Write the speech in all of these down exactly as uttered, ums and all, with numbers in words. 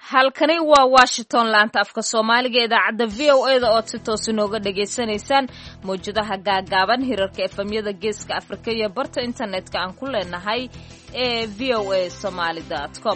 halkani waa Washington laanta afka Soomaaliga idaacada V O A da oo si toos inooga dhageysanaysaan mowjadaha gaagaaban hirarka F M-yada Geeska Afrika iyo barta internetka aan ku leenahay ee v o a somali dot com.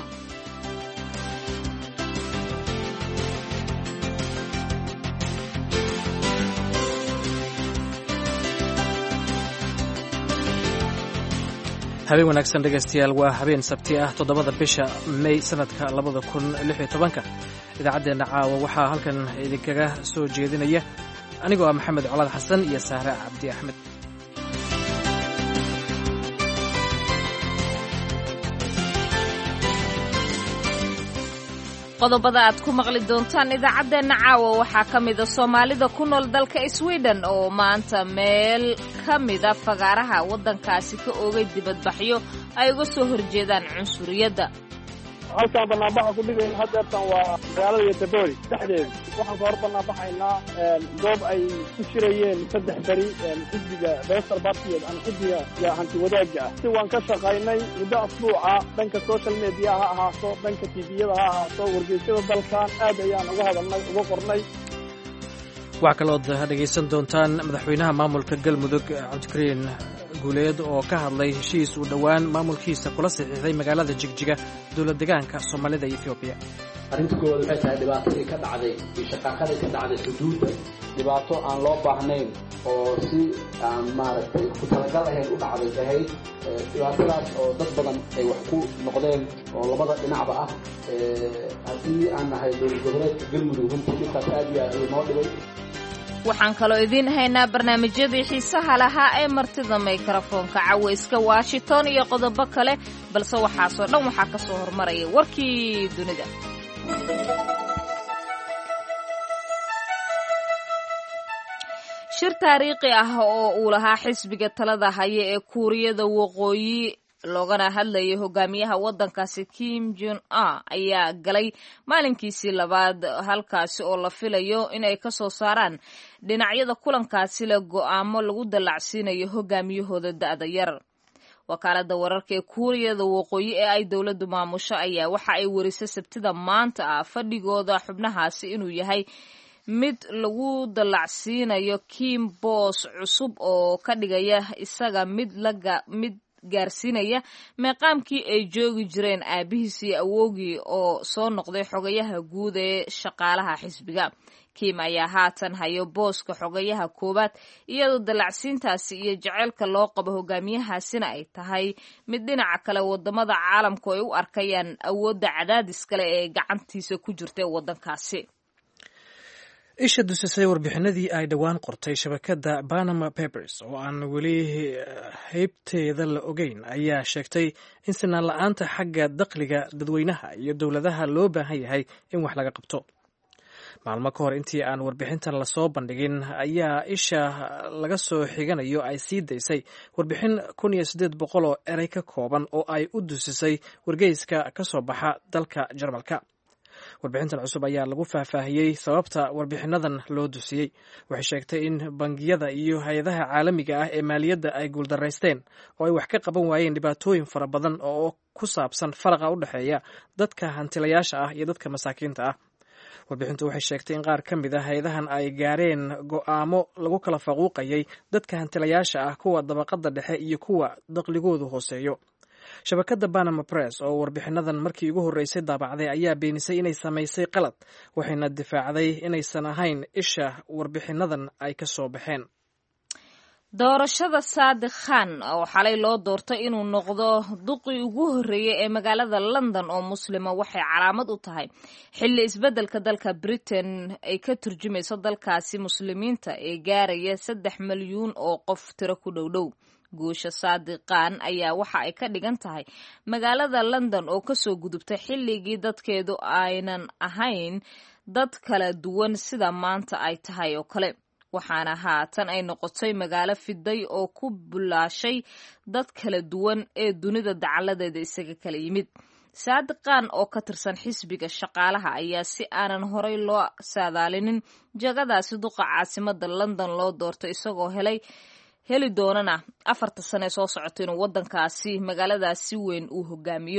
habeen wanaagsan dhegaystayaal waa habeen sabti ah toddobada bisha May sanadka labada kun lix iyo tobanka idaacadeena caawa waxaa halkan idinkaga soo jeedinaya anigoo ah Maxamed Colaad Xasan iyo Sahra Cabdi Axmed. qodobada aad ku maqli doontaan idaacadeena caawa waxaa ka mid ah Soomaalida ku nool dalka Sweden oo maanta meel ka mid ah fagaaraha wadankaasi ka oogay dibadbaxyo ay uga soo horjeedaan cunsuriyadda. halkaan banaanbaxa ku dhigay hadeertan waa magaalada Göteborg dhexdeeda waxaan ka hor banaanbaxaynaa goob ay ku shirayeen saddex bari xisbiga Venstre Party aan xisbiga iyo hanti wadaagga ah si waan ka shaqaynay muddo asbuuca dhanka social media ha ahaato dhanka T V-yada ha ahaato wargeysyada dalkan aad ayaan uga hadalnay uga qornay. waxaa kaloo dhegaysan doontaan madaxweynaha maamulka Galmudug Cabdikariin Guuleed oo ka hadlay heshiis uu dhowaan maamulkiisa kula saxiixday magaalada Jigjiga dowlad deegaanka Soomaalida iyo Ethiopia. arrinta koowaad waxay tahay dhibaatadii ka dhacday iyo shaqaaqadii ka dhacday xuduudda dhibaato aan loo baahnayn oo si aan maaragtay ku talagal ahayn u dhacday ahayd dhibaatadaas oo dad badan ay wax ku noqdeen oo labada dhinacba ah haddii aan nahay dowlad goboleedka Galmudug runtii dhibkaas aad iyo aad noo dhibay. waxaan kaloo idiin haynaa barnaamijyadii xiisaha lahaa ee martida mikrofoonka cawayska Washington iyo qodobo kale balse waxaasoo dhan waxaa ka soo hormaraya warkii dunida. shir taariikhi ah oo uu lahaa xisbiga talada haya ee Kuuriyada Waqooyi loogana hadlayay hogaamiyaha wadankaasi Kim Jong Un ayaa galay maalinkiisii labaad halkaasi oo la filayo inay ka soo saaraan dhinacyada kulankaasi la go'aamo lagu dalacsiinayo hogaamiyahooda da'da yar. wakaalada wararka ee Kuuriyada Waqooyi ee ay dowladdu maamusho ayaa waxa ay warisay Sabtida maanta ah fadhigooda xubnahaasi inuu yahay mid lagu dalacsiinayo Kim boos cusub oo ka dhigaya isaga mid laga mid gaarsiinaya meeqaamkii ay joogi jireen aabihiis iyo awowgii oo soo noqday xogayaha guud ee shaqaalaha xisbiga. Kim ayaa haatan hayo booska xogayaha koowaad iyadoo dalacsiintaasi iyo jaceylka loo qabo hogaamiyahaasina ay tahay mid dhinaca kale wadamada caalamku ay u arkayaan awoodda cadaadis kale ee gacantiisa ku jirta wadankaasi. isha dusisay warbixinadii ay dhowaan qortay shabakadda Panama Papers oo aan weli heybteeda la ogeyn ayaa sheegtay in sinaan la'aanta xagga dakhliga dadweynaha iyo dowladaha loo baahan yahay in wax laga qabto. maalmo ka hor intii aan warbixintan lasoo bandhigin ayaa isha laga soo xiganayo ay sii daysay warbixin kun iyo siddeed boqol oo erey ka kooban oo ay u dusisay wargeyska ka soo baxa dalka Jarmalka. warbixintan cusub ayaa lagu faahfaahiyey sababta warbixinadan loo dusiyey. waxay sheegtay in bangiyada iyo hay-adaha caalamiga ah ee maaliyadda ay guuldaraysteen oo ay wax ka qaban waayeen dhibaatooyin fara badan oo ku saabsan faraqa u dhexeeya dadka hantilayaasha ah iyo dadka masaakiinta ah. warbixintu waxay sheegtay in qaar ka mid ah hay-adahan ay gaareen go'aamo lagu kala faquuqayay dadka hantilayaasha ah kuwa dabaqada dhexe iyo kuwa dakhligoodu hooseeyo. shabakadda Panama Press oo warbixinadan markii ugu horreysay daabacday ayaa beenisay inay samaysay qalad waxayna difaacday inaysan ahayn isha warbixinadan ay ka soo baxeen. doorashada Sadiq Khan oo xalay loo doortay inuu noqdo duqii ugu horreeyay ee magaalada London oo muslima waxay calaamad u tahay xilli isbeddelka dalka Britain ay ka turjumayso dalkaasi muslimiinta ee gaaraya saddex milyuun oo qof tiro ku dhowdhow. guusha Sadiq Khan ayaa waxa ay ka dhigan tahay magaalada London oo ka soo gudubtay xilligii dadkeedu aynan ahayn dad kala duwan sida maanta ay tahay oo kale. waxaana haatan ay noqotay magaalo fiday oo ku bulaashay dad kala duwan ee dunida dacaladeeda isaga kala yimid. Sadiq Khan oo ka tirsan xisbiga shaqaalaha ayaa si aanan horay loo saadaalinin jagadaasi duqa caasimada London loo doortay isagoo helay heli doonana afarta sano soo socota inuu wadankaasi magaaladaasi weyn uu hogaamiyo.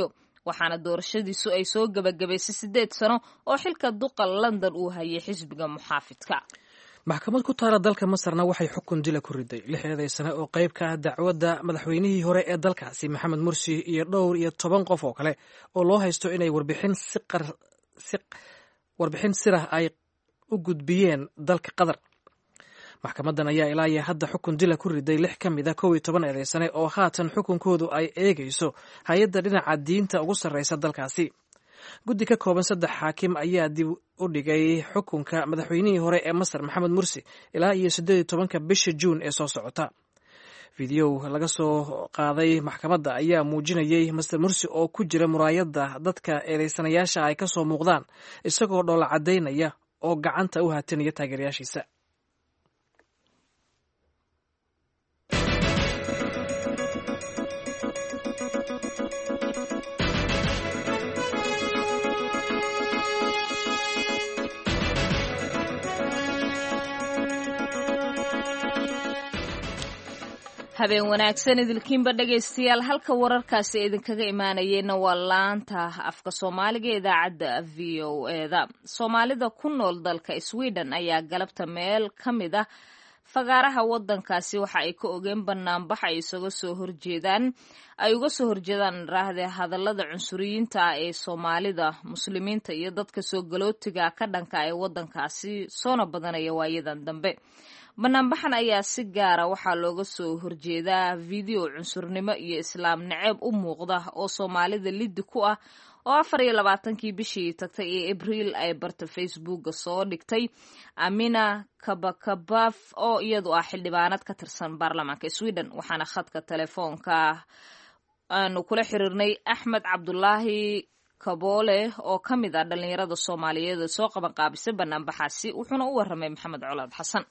waxaana doorashadiisu ay soo gebagabaysay siddeed sano oo xilka duqa london uu hayay xisbiga muxaafidka. maxkamad ku taala dalka masarna waxay xukun dila ku riday lixdeedii sane oo qayb ka ah dacwadda madaxweynihii hore ee dalkaasi maxamed mursi iyo dhowr iyo toban qof oo kale oo loo haysto inay warbixin si warbixin sirah ay u gudbiyeen dalka qatar. maxkamadan ayaa ilaa iyo hadda xukun dila ku riday lix ka mid a kow iyo toban eedaysane oo haatan xukunkoodu ay eegayso hay-adda dhinaca diinta ugu sarreysa dalkaasi. guddi ka kooban saddex xaakim ayaa dib u dhigay xukunka madaxweynihii hore ee masar maxamed mursi ilaa iyo siddeed iyo tobanka bisha juun ee soo socota. fideow laga soo qaaday maxkamadda ayaa muujinayay master mursi oo ku jira muraayadda dadka eedaysanayaasha ay ka soo muuqdaan isagoo dhoola caddaynaya oo gacanta u haatinaya taageerayaashiisa. habeen wanaagsan idilkiinba dhegaystayaal, halka wararkaasi idinkaga imaanayeenna waa laanta afka soomaaliga ee idaacadda v o eda. soomaalida ku nool dalka sweden ayaa galabta meel ka mid ah fagaaraha wadankaasi waxa ay ka ogeen banaanbax ay isaga soo horjeedaan ay uga soo horjeedaan raahde hadallada cunsuriyiinta ah ee soomaalida muslimiinta iyo dadka soo galootiga ka dhanka ee wadankaasi soona badanaya waayadan dambe. banaanbaxan ayaa si gaara waxaa looga soo horjeedaa video cunsurnimo iyo islaam naceeb u muuqda oo soomaalida liddi ku ah oo afar iyo labaatankii bishii tagtay ee abriil ay barta facebooka soo dhigtay amina kabakabaf oo iyadu ah xildhibaanad ka tirsan baarlamaanka sweden. waxaana khadka telefoonka aanu kula xiriirnay axmed cabdulaahi kaboole oo ka mid ah dhalinyarada soomaaliyeed ee soo qaban qaabisay banaanbaxaasi, wuxuuna u warramay maxamed colaad xasan.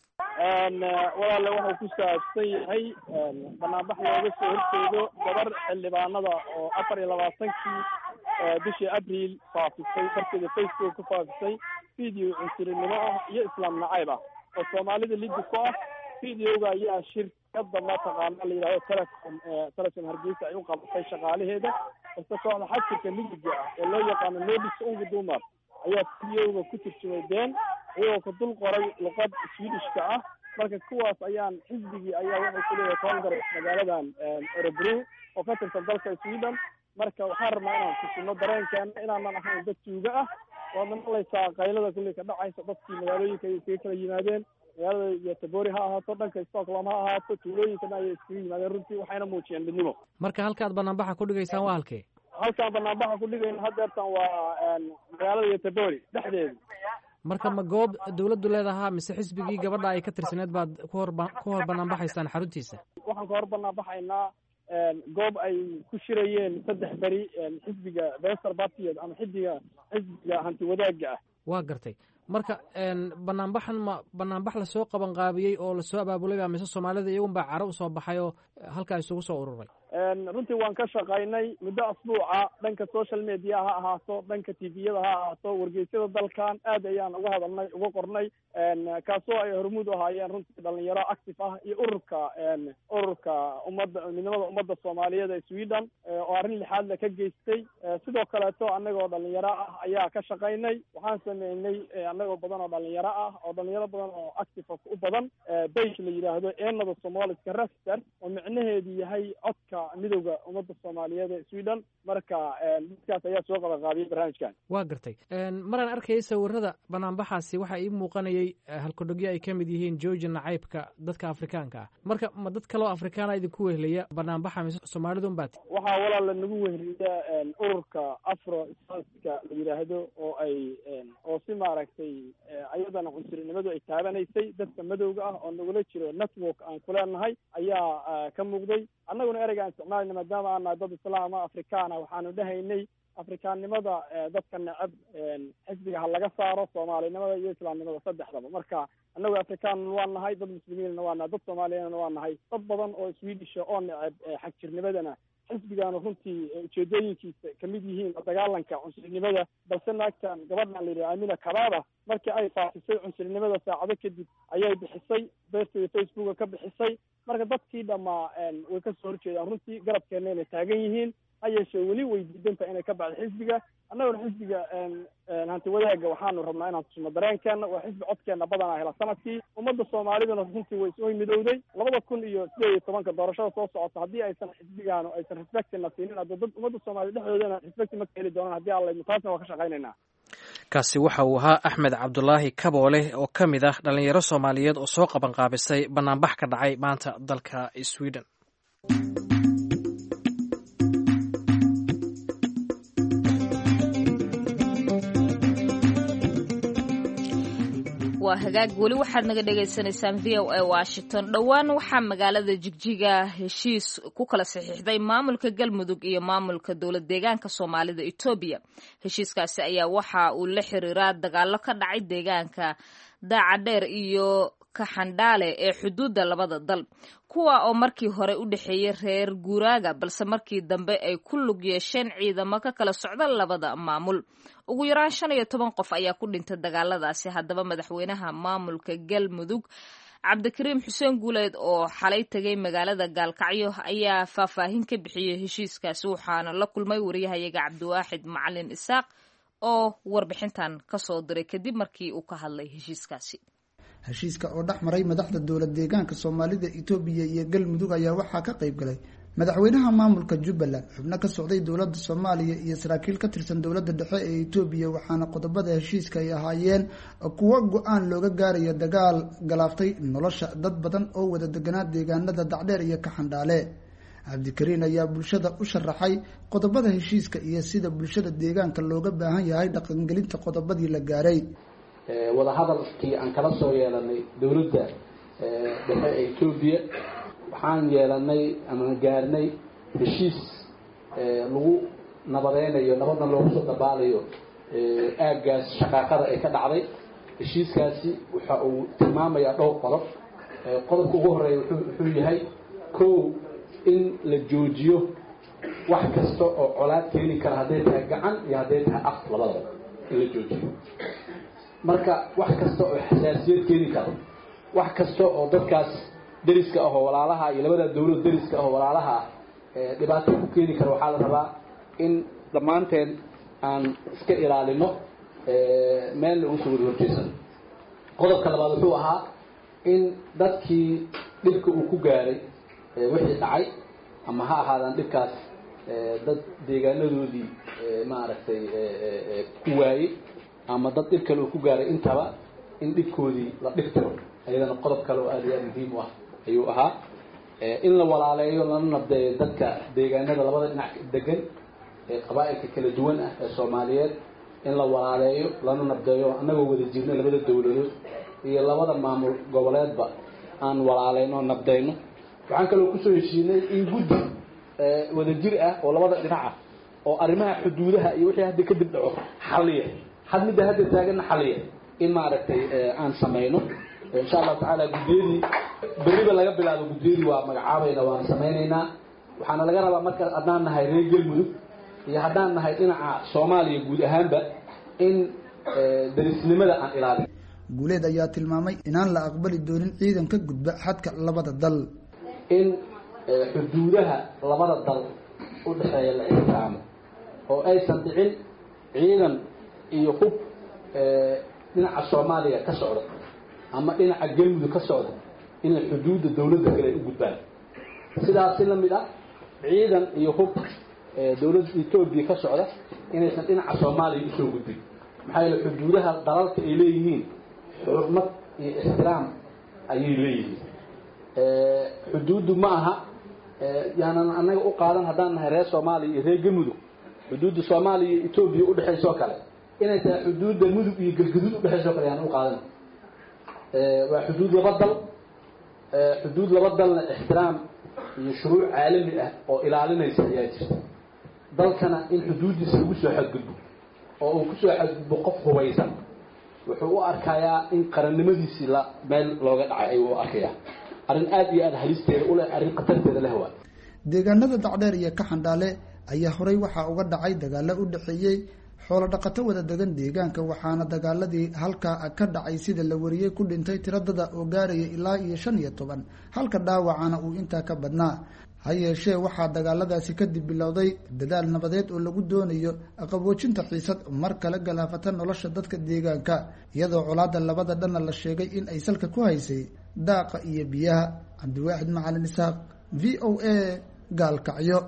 walaale wuxuu ku saabsan yahay banaanbax looga soo horjeedo gabar xildhibaanada oo afar iyo labaatankii bishii abriil faafisay darteeda facebook ku faafisay video cunsurinimo ah iyo islaam nacayb ah oo soomaalida liddi ku ah. videoga ayaa shirkada mataqaana la yidhahdo telecom telecom hargeysa ay u qabatay shaqaalaheeda balse kooxda xajirka midiga ah ee loo yaqaano nodis unga dumar ayaa videoga ku turjumay been iyagoo ka dul qoray luqad swedishka ah. marka kuwaas ayaan xisbigii ayaa wuxuu ku leeyahay congress magaaladan Örebro oo ka tirsan dalka Sweden. marka waxaan rabnaa inaan tusino dareenkeena inaanan ahayn dad tuuga ah. waadna malaysaa qaylada kulli ka dhacaysa dadkii magaalooyinka ay iskaga kala yimaadeen, magaalada Göteborg ha ahaato, dhanka Stockholm ha ahaato, tuulooyinkana ay iskaga yimaadeen. runtii waxayna muujiyeen midnimo. marka halkaad banaanbaxa ku dhigaysaan waa halkee? halkaan banaanbaxa ku dhigayna haddeertan waa magaalada Göteborg dhexdeeda. marka ma goob dawladdu leedahaa mise xisbigii gabadha ay ka tirsaneed baad ku hor ku hor banaanbaxaysaan xaruntiisa? waxaan ka hor banaanbaxaynaa goob ay ku shirayeen saddex beri xisbiga Venstre Party ama xisbiga xisbiga hanti wadaagga ah. waa gartay. marka banaanbaxan ma banaanbax lasoo qaban qaabiyey oo lasoo abaabulay baa mise soomaalida iyagun baa caro usoo baxay oo halkaa isugu soo ururay? runtii waan ka shaqaynay muddo asbuuca, dhanka social media ha ahaato, dhanka tviyada ha ahaato, wargeysyada dalkan aad ayaan uga hadalnay uga qornay, kaasoo ay hormuud u ahaayeen runtii dhalinyaro active ah iyo ururka ururka ummadda midnimada ummadda soomaaliyeed ee Sweden oo arrin lixaad la ka geystay. sidoo kaleeto annagoo dhalinyaro ah ayaa ka shaqaynay. waxaan sameynay annagoo badan oo dhalinyaro ah oo dhalinyaro badan oo active u badan page la yidhaahdo eenada Somaliska Register oo micnaheedu yahay codka midowga ummadda soomaaliyeed ee Sweden. marka dadkaas ayaa soo qaban qaabiyey barnaamijkan. waa gartay. maraan arkayay sawirada banaanbaxaasi waxaa ii muuqanayay halkudhogyo ay ka mid yihiin Georgia nacaybka dadka Afrikaanka ah. marka ma dad kaloo Afrikaana idinku wehlaya banaanbaxa mise Soomaalidu unbaad? waxaa walaal nagu wehliya ururka Afro Islamska la yidhaahdo oo ay oo si maaragtay ayadana cunsurinimadu ay taabanaysay dadka madowga ah oo nagula jiro network aan ku leenahay ayaa ka muuqday. annaguna ereygaan isticmaalayna maadaama aan nahay dad islaama afrikaana waxaanu dhahaynay afrikaannimada dadka necab xisbiga ha laga saaro, soomaalinimada iyo islaamnimada saddexdaba. marka annagu afrikaanna waa nahay, dad muslimiinna waa nahay, dad soomaaliyana waa nahay, dad badan oo swedisha oo necab xagjirnimadana xisbigaanu runtii ujeedooyinkiisa kamid yihiin dagaalanka cunsurinimada. balse naagtan gabadhan la yidhaha amina kababa markii ay faafisay cunsurinimada saacado kadib ayay bixisay beerteeda facebooka ka bixisay marka dadkii dhammaa way ka soo horjeedaan runtii garabkeena inay taagan yihiin ha yeeshee weli way diidantahay inay ka baxdo xisbiga annaguna xisbiga hanti wadaaga waxaanu rabnaa inaan tusno dareenkeena waa xisbi codkeena badanaa hela sanadkii ummadda soomaalidana runtii way way midowday labada kun iyo sideed iyo tobanka doorashada soo socota haddii aysan xisbigaanu aysan respectina siinin hadda dad ummadda soomaaliyed dhexdoodana respecti ma ka heli doonaan haddii alla taasna waa ka shaqaynaynaa. kaasi waxa uu ahaa axmed cabdulaahi kaboole oo ka mid ah dhalinyaro soomaaliyeed oo soo qabanqaabisay banaanbax ka dhacay maanta dalka Sweden. waa hagaag weli waxaad naga dhagaysanaysaan v o a Washington. dhowaan waxaa magaalada Jigjiga heshiis ku kala saxiixday maamulka Galmudug iyo maamulka dowlad deegaanka Soomaalida Itoobiya. heshiiskaasi ayaa waxa uu la xiriiraa dagaalo ka dhacay deegaanka Daacadheer iyo Kaxandhaale ee xuduudda labada dal, kuwa oo markii hore u dhaxeeyay reer guuraaga balse markii dambe ay ku lug yeesheen ciidamo ka kala socda labada maamul. ugu yaraan shan iyo toban qof ayaa ku dhintay dagaaladaasi. haddaba madaxweynaha maamulka Galmudug Cabdikariim Xuseen Guuleed oo xalay tagay magaalada Gaalkacyo ayaa faahfaahin ka bixiyay heshiiskaasi, waxaana la kulmay wariyahayaga Cabdiwaaxid Macalin Isaaq oo warbixintan ka soo diray kadib markii uu ka hadlay heshiiskaasi. heshiiska oo dhex maray madaxda dowlad deegaanka Soomaalida Itoobiya iyo Galmudug ayaa waxaa ka qayb galay madaxweynaha maamulka Jubbaland, xubno ka socday dowladda Soomaaliya iyo saraakiil ka tirsan dowladda dhexe ee Itoobiya, waxaana qodobada heshiiska ay ahaayeen kuwa go'aan looga gaarayo dagaal galaaftay nolosha dad badan oo wada deganaa deegaanada Daacadheer iyo Kaxandhaale. Cabdikariin ayaa bulshada u sharaxay qodobada heshiiska iyo sida bulshada deegaanka looga baahan yahay dhaqangelinta qodobadii la gaaray. wada hadalkii aan kala soo yeelanay dowladda dhexe ee Itoobiya waxaan yeelanay ama gaarnay heshiis lagu nabadeynayo nabadna loogu soo dabaalayo aaggaas shaqaaqada ay ka dhacday. heshiiskaasi waxa uu tilmaamayaa dhowr qodob. qodobka ugu horeeya wuxuu yahay kow in la joojiyo wax kasta oo colaad keeni kara hadday tahay gacan iyo hadday tahay af labadaba in la joojiyo. marka wax kasta oo xasaasiyad keeni karo, wax kasta oo dadkaas deriska ah oo walaalaha iyo labada dawlad deriska ah oo walaalaha ee dhibaato ku keeni karo waxaa la rabaa in dhammaanteen aan iska ilaalino ee meel lagu soo horjeesan. qodobka labaad wuxuu ahaa in dadkii dhibka uu ku gaaray wixii dhacay ama ha ahaadaan dhibkaas dad deegaanadoodii maaragtay ku waayey ama dad dhib kale uu ku gaaray intaba in dhibkoodii la dhigtiro ayadana qodob kale oo aad iyo aad muhiim u ah ayuu ahaa. in la walaaleeyo lana nabdeeyo dadka deegaanada labada dhinac degan ee qabaa'ilka kala duwan ah ee Soomaaliyeed, in la walaaleeyo lana nabdeeyo annagoo wada jirna labada dawladood iyo labada maamul goboleedba aan walaaleyno nabdeyno. waxaan kaloo ku soo heshiinay in guddi wada jir ah oo labada dhinac ah oo arrimaha xuduudaha iyo wixii hadda kadib dhaco xalliya had midda hadda taagan xalliya in maaragtay aan samayno insha Allah taala. guddiyadii beriba laga bilaabo guddiyadii waa magacaabayna waan samaynaynaa. waxaana laga rabaa marka haddaan nahay reer Galmudug iyo haddaan nahay dhinaca Soomaaliya guud ahaanba in derisnimada aan ilaalino. Guuleed ayaa tilmaamay inaan la aqbali doonin ciidan ka gudba xadka labada dal, in xuduudaha labada dal u dhaxeeya la ixtiraamo oo aysan dhicin ciidan iyo hub dhinaca Soomaaliya ka socda ama dhinaca Galmudug ka socda in xuduudda dawladda kale u gudbaan. sidaas la mid ah ciidan iyo hub dawladda Itoobiya ka socda inaysan dhinaca Soomaaliya u soo gudbin. maxaa yeelay xuduudaha dalalka ay leeyihiin xurmad iyo ixtiraam ayay leeyihiin. xuduuddu ma aha yaanan anaga u qaadan haddaan nahay reer Soomaaliya iyo reer Galmudug xuduudda Soomaaliya iyo Itoobiya u dhaxayso kale inay tahay xuduudda Mudug iyo Galgaduud u dhaxayso kale yaan u qaadan. waa xuduud laba dal, xuduud laba dalna ixtiraam iyo shuruuc caalami ah oo ilaalinaysa ayaa jirta. dalkana in xuduudiisa lagu soo xadgudbo oo uu ku soo xadgudbo qof hubaysan wuxuu u arkayaa in qarannimadiisii la meel looga dhacay ayuu u arkayaa. arrin aad iyo aad halisteeda u leh, arrin khatarteeda leh waa. deegaanada Daacadheer iyo Kaxandhaale ayaa horay waxaa uga dhacay dagaalo u dhaxeeyay xoolo dhaqato wada degan deegaanka waxaana dagaaladii halkaa ka dhacay sida la wariyey ku dhintay tiradada oo gaaraya ilaa iyo shan iyo toban halka dhaawacana uu intaa ka badnaa ha yeeshee waxaa dagaaladaasi kadib bilowday dadaal nabadeed oo lagu doonayo qaboojinta xiisad mar kale galaafata nolosha dadka deegaanka iyadoo colaada labada dhanna la sheegay in ay salka ku haysay daaqa iyo biyaha. cabdiwaaxid macalin isaaq v o a gaalkacyo.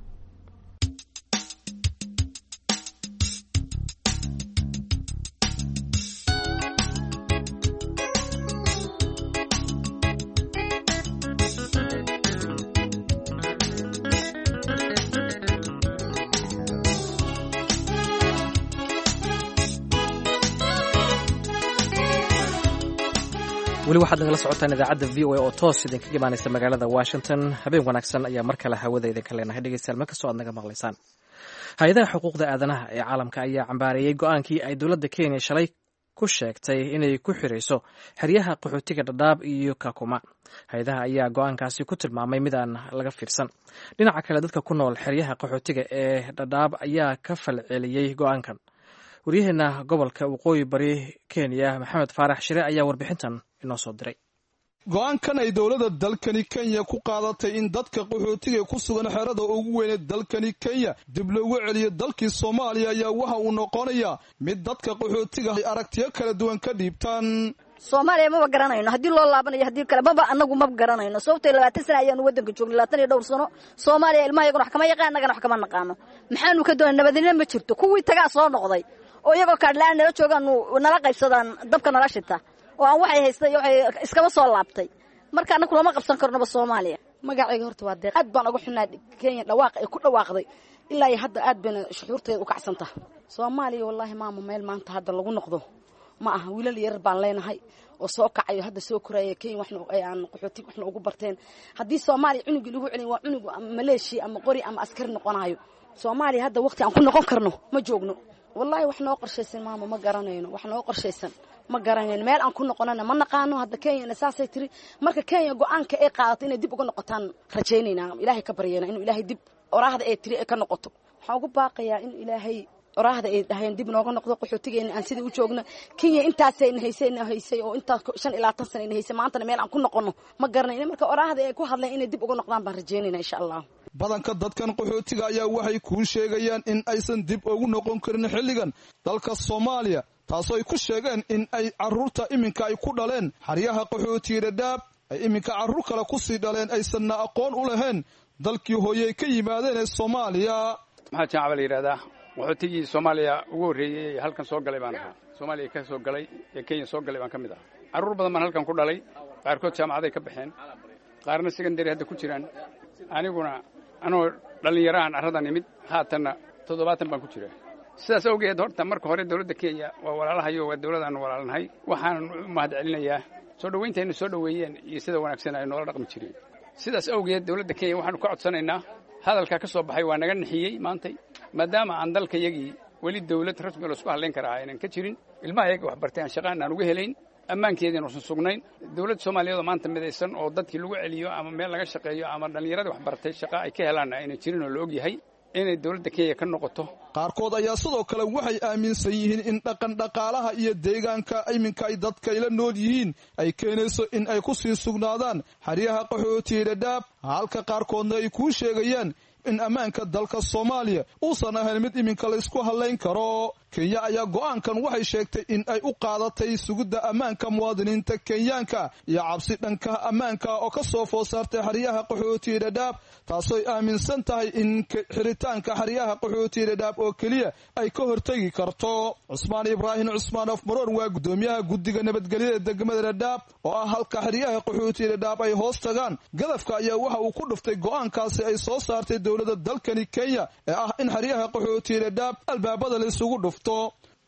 weli waxaad nagala socotaan idaacadda v o a oo toos idinkaga imaanaysa magaalada washington. habeen wanaagsan ayaa mar kale hawada idinka leenahay dhegeystayaal mar kastoo aad naga maqlaysaan. hay-adaha xuquuqda aadanaha ee caalamka ayaa cambaareeyey go-aankii ay dowladda kenya shalay ku sheegtay inay ku xirayso xeryaha qaxootiga dhadhaab iyo kakuma. hay-adaha ayaa go-aankaasi ku tilmaamay mid aan laga fiirsan. dhinaca kale dadka ku nool xeryaha qaxootiga ee dhadhaab ayaa ka falceliyey go-aankan. waryaheena gobolka waqooyi bari kenya maxamed faarax shire ayaa warbixintan inoo soo diray. go-aankan ay dowladda dalkani kenya ku qaadatay in dadka qaxootiga ku sugan xerada ugu weyne dalkani kenya dib loogu celiyo dalkii soomaaliya ayaa waxa uu noqonayaa mid dadka qaxootiga ay aragtiyo kala duwan ka dhiibtaan. soomaaliya maba garanayno haddii loo laabanayo haddii kale maba anagu maba garanayno sababtoo labaatan sano ayaanu waddanka joognay labaatan iyo dhowr sano soomaaliya ilmaha iyaguna wax kama yaqaan annagana wax kama naqaano maxaanu ka doonay nabadgelyo ma jirto kuwii tagaa soo noqday oo iyagoo kaadlaan nala joogaan nala qaybsadaan dabka nala shita oo aan waxay haystay waxay iskaba soo laabtay marka anagu lama qabsan karno Soomaaliya. magacayga horta waa deeq aad baan ugu xunaa Kenya dhawaaq ay ku dhawaaqday ilaa ay hadda aad baan shucuurteeda u kacsantaa. Soomaaliya wallahi maama meel maanta hadda lagu noqdo ma aha wiilal yar baan leenahay oo soo kacayo hadda soo koraya Kenya waxna ay aan qaxooti waxna ugu barteen haddii Soomaaliya cunuga lagu celin waa cunuga Malaysia ama qori ama askari noqonayo. Soomaaliya hadda waqti aan ku noqon karno ma joogno wallahi wax noo qorshaysan maama ma garanayno wax noo qorshaysan ma garanayno meel aan ku noqonana ma naqaano hadda Kenya saasay tiri marka Kenya go'aanka ay qaadatay inay dib uga noqotaan rajaynayna Ilaahay ka baryayna inuu Ilaahay dib oraahda ay tiri ka noqoto waxaan ugu baaqayaa in Ilaahay oraahda ay dhahayn dib nooga noqdo qaxootigeena aan sidii u joogno Kenya intaasay haysay haysay oo intaas shan ilaa tan sano haysay maanta meel aan ku noqono ma garanayno marka oraahda ay ku hadleen inay dib uga noqdaan baan rajaynayna insha Allah. badanka dadkan qaxootiga ayaa waxay ku sheegayaan in aysan dib ugu noqon karin xilligan dalka Soomaaliya taasoo ay ku sheegeen in ay caruurta iminka ay ku dhaleen xaryaha qaxootiga dhadhaab ay iminka caruur kale ku sii dhaleen aysan aqoon u lahayn dalkii hooyay ka yimaadeen ee Soomaaliya. maxaa jacab la yiraahdaa qaxootigii Soomaaliya ugu horeeyay halkan soo galay baan ahaa Soomaaliya ka soo galay ee Kenya soo galay baan kamid ah caruur badan baan halkan ku dhalay qaarkood jaamacaday ka baxeen qaarna secondary hadda ku jiraan aniguna anoo dhalinyaraan aradan nimid haatana toddobaatan baan ku jiraa sidaas awgeed horta marka hore dawladda Kenya waa walaalahayo waa dawladaan walaalnahay waxaan u mahad celinayaa soo dhaweynteena soo dhaweeyeen iyo sida wanaagsan ay noola dhaqmi jireen sidaas awgeed dawladda Kenya waxaan ka codsanaynaa hadalka ka soo baxay waa naga nixiyay maanta maadaama aan dalka yagii wali dawlad rasmi ah isku haleyn karaa inaan ka jirin ilmaha yaga wax bartay aan shaqaan aan uga helayn ammaankeedina uusan sugnayn dawladda Soomaaliyeed maanta midaysan oo dadkii lagu celiyo ama meel laga shaqeeyo ama dhalinyarada wax bartay shaqo ay ka helaan inay jirin oo la og yahay inay dawladda Kenya ka noqoto. qaarkood ayaa sidoo kale waxay aaminsan yihiin in dhaqan dhaqaalaha iyo deegaanka iminka ay dadka ila nool yihiin ay keenayso in ay ku sii sugnaadaan xaryaha qaxootiga dhadhaab halka qaarkoodna ay ku sheegayaan in ammaanka dalka Soomaaliya uusan ahayn mid iminka la isku haleyn karo. Kenya ayaa go'aankan waxay sheegtay in ay u qaadatay sugidda ammaanka muwaadiniinta Kenyaanka iyo cabsi dhanka ammaanka oo ka soo food saartay xaryaha qaxootiga dhadhaab taasoo aaminsan tahay in xiritaanka xaryaha qaxootiga dhadhaab oo kaliya ay ka hortagi karto. Cusmaan Ibrahim Cusmaan of Maroon waa gudoomiyaha guddiga nabadgelyada degmada dhadhaab oo ah halka xaryaha qaxootiga dhadhaab ay hoos tagaan gadafka ayaa waxa uu ku dhuftay go'aankaasi ay soo saartay dawladda dalkani Kenya ee ah in xaryaha qaxootiga dhadhaab albaabada la isugu dhufto.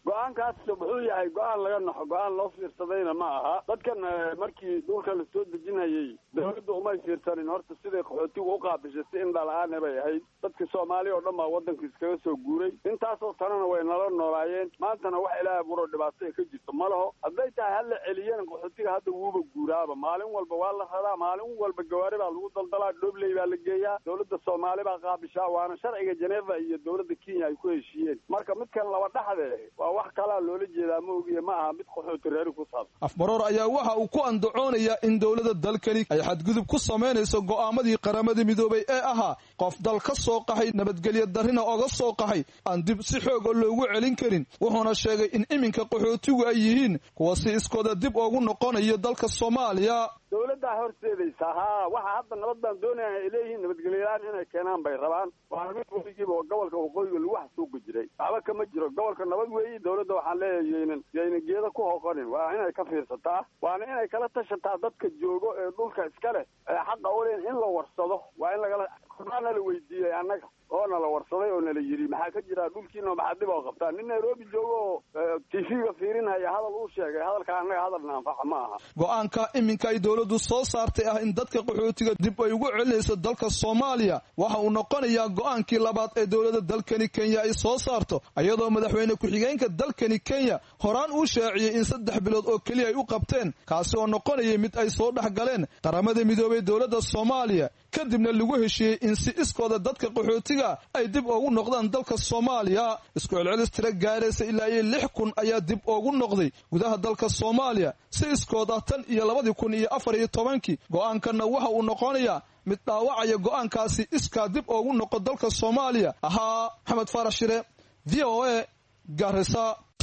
go-aankaas wuxuu yahay go-aan laga naxo go-aan loo fiirsadayna ma aha dadkan markii dhulka la soo dejinayay dawladda umay fiirsanin horta siday qaxootigu u qaabishay si indhala-aane bay ahayd dadka soomaaliya oo dhan baa waddanka iskaga soo guuray intaasoo tanana way nala noolaayeen maantana wax ilaahay buro dhibaato ka jirto ma laho hadday tahay hala celiyana qaxootiga hadda wuuba guuraaba maalin walba waa la radaa maalin walba gawaari baa lagu daldalaa dhobley baa la geeyaa dawladda soomaali baa qaabishaa waana sharciga Geneva iyo dawladda Kenya ay ku heshiiyeen marka midkan laba dhaxde waa wax kala loola jeedaa ma ogiye ma aha mid qaxooti reer ku saabsan afmaroor ayaa waxa uu ku andacoonayaa in dawladda dalkani ay xadgudub ku sameynayso go'aamadii qaramada midoobay ee ahaa qof dal ka soo qaxay nabadgelyo darrina oga soo qaxay aan dib si xoog ah loogu celin karin wuxuuna sheegay in iminka qaxootigu ay yihiin kuwa si iskooda dib ugu noqonayo dalka Soomaaliya dawladda horseedaysa ha waxa hadda nabaddan doonayaan ay leeyihiin nabadgelyolaan inay keenaan bay rabaan waana mid weligiiba gobolka waqooyiga lagu xasuuqi jiray waxba kama jiro gobolka nabad weeyi dawladda waxaan leeyahay yayna geeda ku hoqonin waa inay ka fiirsataa waana inay kala tashataa dadka joogo ee dhulka iska leh ee xaqa u leh in la warsado waa in lagala korana la weydiiyay annaga oo nala warsaday oo nala yiri maxaa ka jira dhulkiina maxaa dib oo qabtaa nin Nairobi joogo T V-ga fiirinaya hadal uu sheegay hadalka annaga hadalna anfac ma aha go'aanka iminka ay dawladdu soo saartay ah in dadka qaxootiga dib ay ugu celinayso dalka Soomaaliya waxa uu noqonayaa go'aankii labaad ee dawladda dalkani Kenya ay soo saarto iyadoo madaxweyne ku-xigeenka dalkani Kenya horaan uu shaaciyay in saddex bilood oo kaliya ay u qabteen kaasi oo noqonaya mid ay soo dhaxgaleen qaramada midoobay dawladda Soomaaliya kadibna lagu heshiiyay in si iskooda dadka qaxootiga ay dib ugu noqdaan dalka Soomaaliya isku celcelis tiro gaaraysa ilaa iyo lix kun ayaa dib ugu noqday gudaha dalka Soomaaliya si iskooda tan iyo laba kun iyo afar iyo tobankii go'aankana waxa uu noqonayaa mid dhaawacaya go'aankaasi iska dib ugu noqo dalka Soomaaliya aha Maxamed Farax Shire V O A Garissa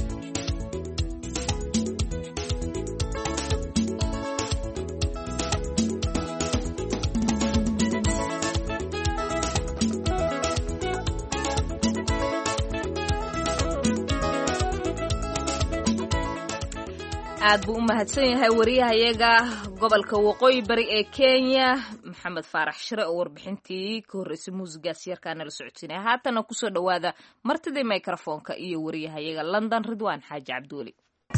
aad buu u mahadsan yahay wariyahayaga gobolka waqooyi bari ee Kenya Maxamed Farax Shire oo warbixintii ka horreysay muusigaas yarkaana la socodsiinay haatana ku soo dhawaada martida microphone-ka iyo wariyahayaga London Ridwan Xaaji Cabduuli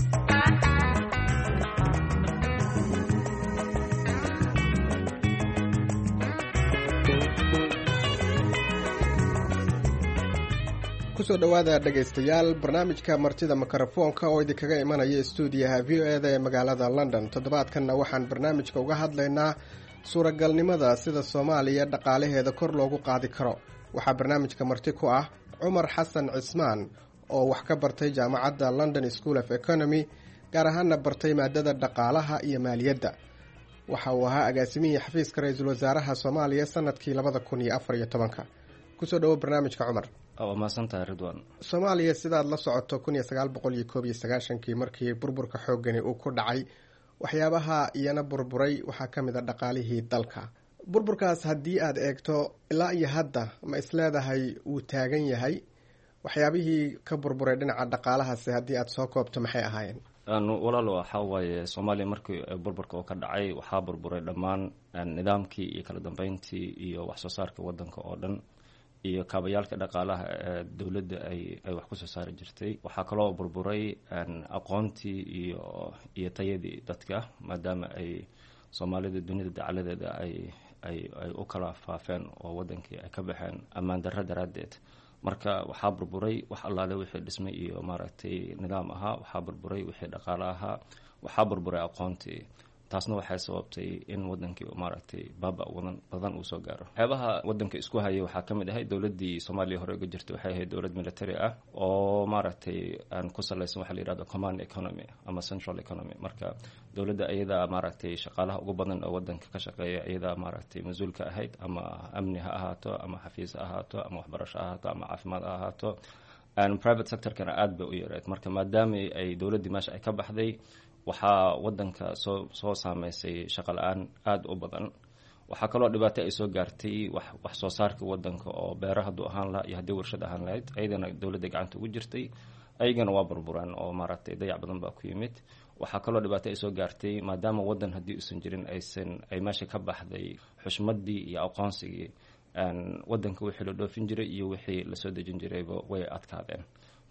kusoo dhawaada dhagaystayaal barnaamijka martida mikrofoonka oo idinkaga imanaya stuudiyaha V O A da ee magaalada London toddobaadkanna waxaan barnaamijka uga hadlaynaa suuragalnimada sida Soomaaliya dhaqaalaheeda kor loogu qaadi karo waxaa barnaamijka marti ku ah Cumar Xasan Cismaan oo wax ka bartay jaamacadda London School of Economy gaar ahaanna bartay maadada dhaqaalaha iyo maaliyadda waxa uu ahaa agaasimihii xafiiska ra-iisul wasaaraha Soomaaliya sanadkii labada kun iyo afar iyo tobanka kusoo dhawo barnaamijka Cumar waa maasantahay Ridwan Soomaaliya sidaad la socoto kun iyo sagaal boqol iyo koob iyo sagaashankii markii burburka xoogani uu ku dhacay waxyaabaha iyana burburay waxaa ka mid a dhaqaalihii dalka burburkaas haddii aad eegto ilaa iyo hadda ma isleedahay wuu taagan yahay waxyaabihii ka burburay dhinaca dhaqaalahaasi haddii aad soo koobto maxay ahaayeen walaalo waxaa waaye Soomaaliya markii burburka oo ka dhacay waxaa burburay dhammaan nidaamkii iyo kala dambeyntii iyo wax soo saarka wadanka oo dhan iyo kaabayaalka dhaqaalaha ee dawladda ay ay wax ku soo saari jirtay waxaa kaloo burburay aqoontii iyo iyo tayadii dadka maadaama ay Soomaalida dunida dacaladeeda ay ay ay u kala faafeen oo wadankii ay ka baxeen ammaan darro daraadeed marka waxaa burburay wax allaale wixii dhismay iyo maaragtay nidaam ahaa waxaa burburay wixii dhaqaale ahaa waxaa burburay aqoontii taasna waxay sababtay in wadankii maaragtay baaba wadan badan uu soo gaaro waxyaabaha wadanka isku hayay waxaa ka mid ahay dowladdii Soomaaliya hore uga jirtay waxay ahayd dowlad military ah oo maaragtay aan ku salaysan waxa la yiraahdo command economy ama central economy marka dowladda ayada maaragtay shaqaalaha ugu badan oo wadanka ka shaqeeya ayada maaragtay mas'uulka ahayd ama amni ha ahaato ama xafiis ha ahaato ama waxbarasho ha ahaato ama caafimaad ha ahaato aan private sector kana aad bay u yareed marka maadaama ay dowladdii meesha ay ka baxday waxaa wadanka soo soo saameysay shaqo la'aan aad u badan waxaa kaloo dhibaato ay soo gaartay wax wax soo saarka wadanka oo beeraha haduu ahaan lahaa iyo haddii warshad ahaan lahayd ayadana dowladda gacanta ugu jirtay ayagana waa burburaan oo maaragtay dayac badan baa ku yimid waxaa kaloo dhibaato ay soo gaartay maadaama wadan haddii uusan jirin aysan ay meesha ka baxday xushmadii iyo aqoonsigii wadanka wixii la dhoofin jiray iyo wixii lasoo dejin jirayba way adkaadeen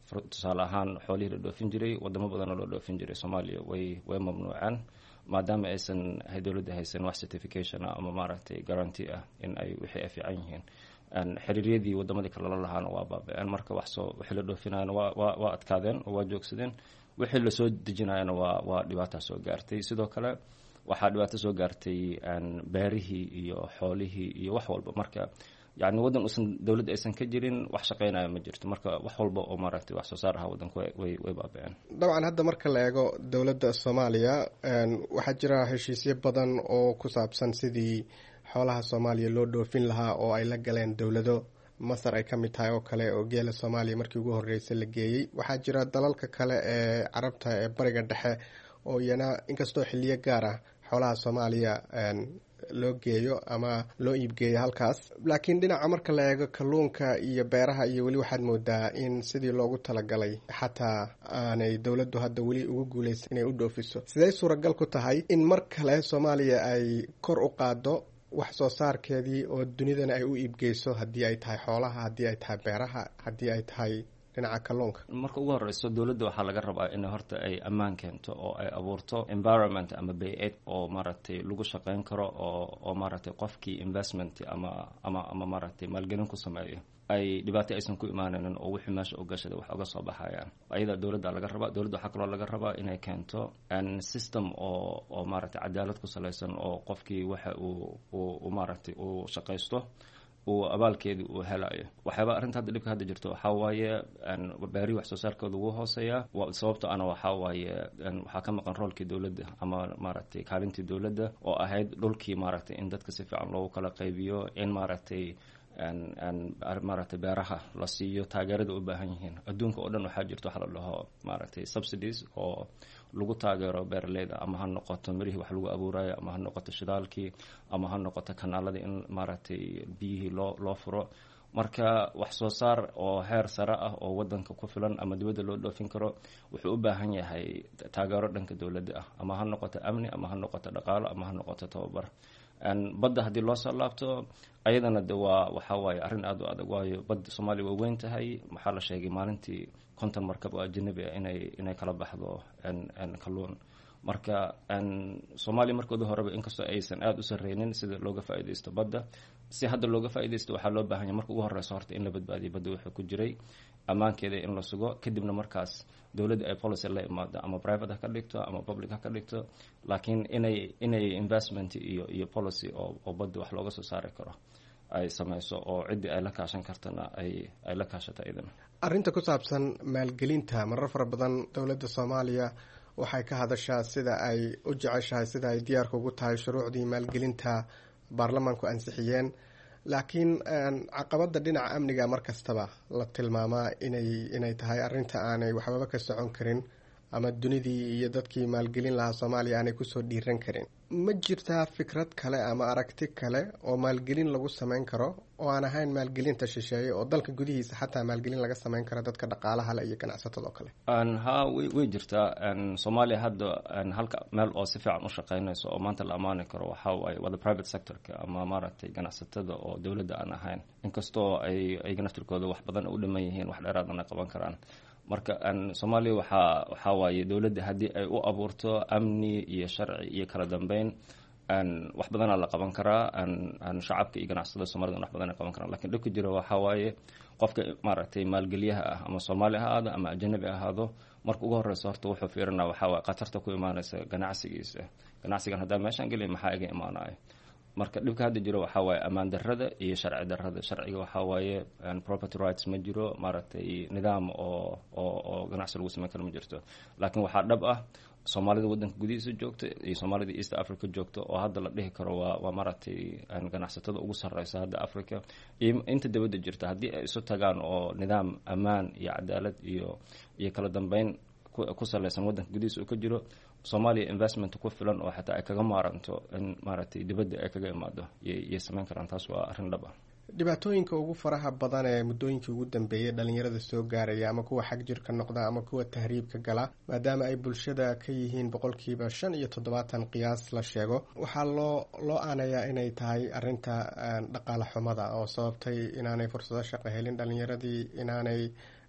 tusaale ahaan xoolihii la dhoofin jiray wadamo badanoo loo dhoofin jiray soomaaliya way way mamnuuceen maadaama aysan dowladda haysan wax certification ah ama maaragtay guarantee ah in ay wixii ay fiican yihiin xiriiryadii wadamadii kale la lahaana waa baaba-een marka wax soo wixii la dhoofinayana waa waa waa adkaadeen oo waa joogsadeen wixii lasoo dejinayana waa waa dhibaataa soo gaartay sidoo kale waxaa dhibaato soo gaartay beerihii iyo xoolihii iyo wax walba marka yani waddan usan dowladda aysan ka jirin wax shaqeynaya ma jirto marka wax walba oo maaragtay wax soo saar aha waddanku way way baaba-een dabcan hadda marka la eego dowladda soomaaliya waxaa jira heshiisyo badan oo ku saabsan sidii xoolaha soomaaliya loo dhoofin lahaa oo ay la galeen dowlado masar ay ka mid tahay oo kale oo geela soomaaliya markii ugu horreysay la geeyey waxaa jira dalalka kale ee carabta ee bariga dhexe oo iyana inkastoo xiliyo gaar ah xoolaha soomaaliya loo geeyo ama loo iibgeeyo halkaas laakiin dhinaca marka la eego kalluunka iyo beeraha iyo weli waxaad moodaa in sidii loogu talagalay xataa aanay dowladdu hadda weli ugu guuleysan inay u dhoofiso sidee suuragal ku tahay in mar kale soomaaliya ay kor u qaado wax soo saarkeedii oo dunidana ay u iibgeyso haddii ay tahay xoolaha haddii ay tahay beeraha haddii ay tahay dhinaca kalluunka marka ugu horeyso dowladda waxaa laga rabaa in horta ay ammaan keento oo ay abuurto environment ama bay-ad oo maaragtay lagu shaqeyn karo oo oo maaragtay qofkii investment ama ama ama maaragtay maalgelin ku sameeyo ay dhibaato aysan ku imaanaynin oo wixii meesha u gashada wax uga soo baxayaan ayadaa dowladda laga rabaa dowladda waxaa kaloo laga rabaa inay keento system oo oo maaragtay cadaalad ku salaysan oo qofkii waxa uu uu maaragtay uu shaqaysto uu abaalkeedii uu helayo waxyaaba arrinta hadda dhibka hadda jirto waxaa waaye beeri wax soo saarkooda ugu hooseeya sababto ana waxaa waaye waxaa ka maqan roolkii dowladda ama maaragtay kaalintii dowladda oo ahayd dhulkii maaragtay in dadka si fiican loogu kala qaybiyo in maaragtay maaragtay beeraha la siiyo taageerada u baahan yihiin adduunka oo dhan waxaa jirto waxa la dhaho maaragtay subsidies oo lagu taageero beeraleyda ama ha noqoto mirihii wax lagu abuurayo ama ha noqoto shidaalkii ama ha noqoto kanaaladii in maaragtay biyihii loo loo furo marka wax soo saar oo heer sare ah oo wadanka ku filan ama dibadda loo dhoofin karo wuxuu u baahan yahay taageero dhanka dowladda ah ama ha noqoto amni ama ha noqoto dhaqaalo ama ha noqoto tababar badda haddii loo soo laabto ayadana de waa waxaa waaye arrin aada u adag waayo badda soomaaliya way weyn tahay waxaa la sheegay maalintii konton markab oo ajanabi ah inay inay kala baxdo kalluun marka soomaaliya markooda horeba inkastoo aysan aada u sarreynin sida looga faa'iidaysto badda si hadda looga faa'iidaysto waxaa loo baahan yahay marka ugu horeyso horta in la badbaadiyo badda wuxuu ku jiray ammaankeeda in la sugo kadibna markaas dowladda ay policy la imaado ama private ha ka dhigto ama public ha ka dhigto laakiin inay inay investment iyo iyo policy oo oo badda wax looga soo saari karo ay samayso oo ciddii ay la kaashan kartana ay ay la kaashato idan arrinta ku saabsan maalgelinta marar fara badan dowladda soomaaliya waxay ka hadashaa sida ay u jeceshahay sida ay diyaarka ugu tahay shuruucdii maalgelinta baarlamaanku ansixiyeen laakiin caqabada dhinaca amniga mar kastaba la tilmaamaa inay inay tahay arrinta aanay waxbaba ka socon karin ama dunidii iyo dadkii maalgelin lahaa soomaaliya aanay kusoo dhiiran karin ma jirtaa fikrad kale ama aragti kale oo maalgelin lagu samayn karo oo aan ahayn maalgelinta shisheeye oo dalka gudihiisa xataa maalgelin laga samayn karo dadka dhaqaalaha le iyo ganacsatada oo kale ha way way jirtaa soomaaliya hadda halka meel oo si fiican u shaqeynayso oo maanta la ammaani karo waxaa waaye wada private sectorka ama maaragtay ganacsatada oo dowladda aan ahayn inkastoo ay ayaga naftirkooda wax badan u dhiman yihiin wax dheeraadana qaban karaan marka soomaaliya waxaa waxaa waaye dowladda haddii ay u abuurto amni iyo sharci iyo kala dambeyn wax badanaa la qaban karaa shacabka iyo ganacsatada soomaalida wax badan ay qaban karaan lakin dhibka jiro waxaa waaye qofka maaragtay maalgeliyaha ah ama soomaali ha ahaado ama ajanabi ahaado marka ugu horeysa horta wuxuu fiirinaa waxaa waaye khatarta ku imaanaysa ganacsigiisa ganacsigan haddaa meeshaan geliya maxaa iga imaanayo marka dhibka hadda jiro waxaa waaye ammaan darrada iyo sharci darrada sharciga waxaa waaye property rights ma jiro maaragtay nidaam oo oo oo ganacsi lagu samayn karo ma jirto laakiin waxaa dhab ah soomaalida waddanka gudihiisa joogta iyo soomaalida east africa joogta oo hadda la dhihi karo waa waa maaragtay ganacsatada ugu sarreysa hadda africa iyo inta dibadda jirta haddii ay isu tagaan oo nidaam ammaan iyo cadaalad iyo iyo kala dambeyn ku salaysan waddanka gudihiisa uu ka jiro soomaaliya investment ku filan oo xataa ay kaga maaranto in maaragtay dibadda ay kaga imaado yay samayn karaan taas waa arrin dhab ah dhibaatooyinka ugu faraha badan ee muddooyinkii ugu dambeeyay dhalinyarada soo gaaraya ama kuwa xag jirka noqda ama kuwa tahriibka gala maadaama ay bulshada ka yihiin boqolkiiba shan iyo toddobaatan qiyaas la sheego waxaa loo loo aanayaa inay tahay arrinta dhaqaale xumada oo sababtay inaanay fursado shaqo helin dhalinyaradii inaanay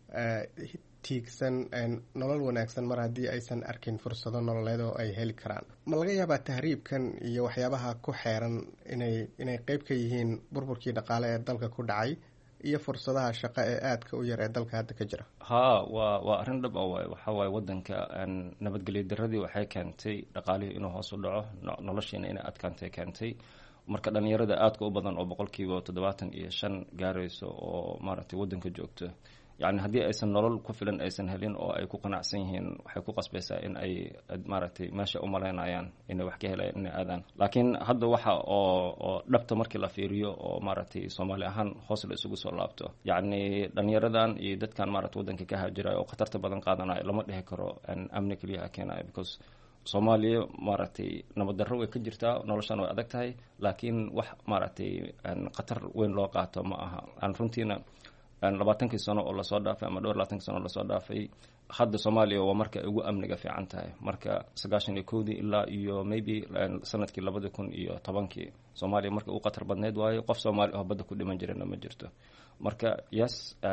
tiigsan nolol wanaagsan mar haddii aysan arkin fursado nololeed oo ay heli karaan. ma laga yaabaa tahriibkan iyo waxyaabaha ku xeeran inay inay qeyb ka yihiin burburkii dhaqaale ee dalka ku dhacay iyo fursadaha shaqo ee aadka u yar ee dalka hadda ka jira? ha waa waa arrin dhab ah waay. waxaa waaye waddanka nabadgelyo daradii waxay keentay dhaqaalihii inuu hoos u dhaco, noloshiina inay adkaantay keentay. marka dhalinyarada aadka u badan oo boqolkiiba toddobaatan iyo shan gaarayso oo maaragtay waddanka joogto, yacni haddii aysan nolol ku filan aysan helin oo ay ku qanacsan yihiin, waxay ku qasbaysaa in ay maaragtay meesha u malaynayaan inay wax ka helayaan inay aadaan. laakiin hadda waxa oo oo dhabta markii la fiiriyo oo maaragtay soomaali ahaan hoos la isugu soo laabto, yacni dhalinyaradan iyo dadkan maaragtay waddanka ka haajiraya oo khatarta badan qaadanayo lama dhihi karo amni keliya keenayo, because soomaaliya maaragtay nabad darro way ka jirtaa, noloshan way adag tahay, laakiin wax maaragtay khatar weyn loo qaato ma aha. aan runtiina labaatankii sano oo lasoo dhaafay ama dhowr labaatankii sano oo lasoo dhaafay, hadda soomaaliya waa marka ugu amniga fiican tahay. marka sagaashan iyo kowdii ilaa iyo maybe sanadkii labada kun iyo tobankii soomaaliya marka ugu khatar badneyd waayo, qof soomaali oo badda ku dhiman jirana ma jirto. marka yes,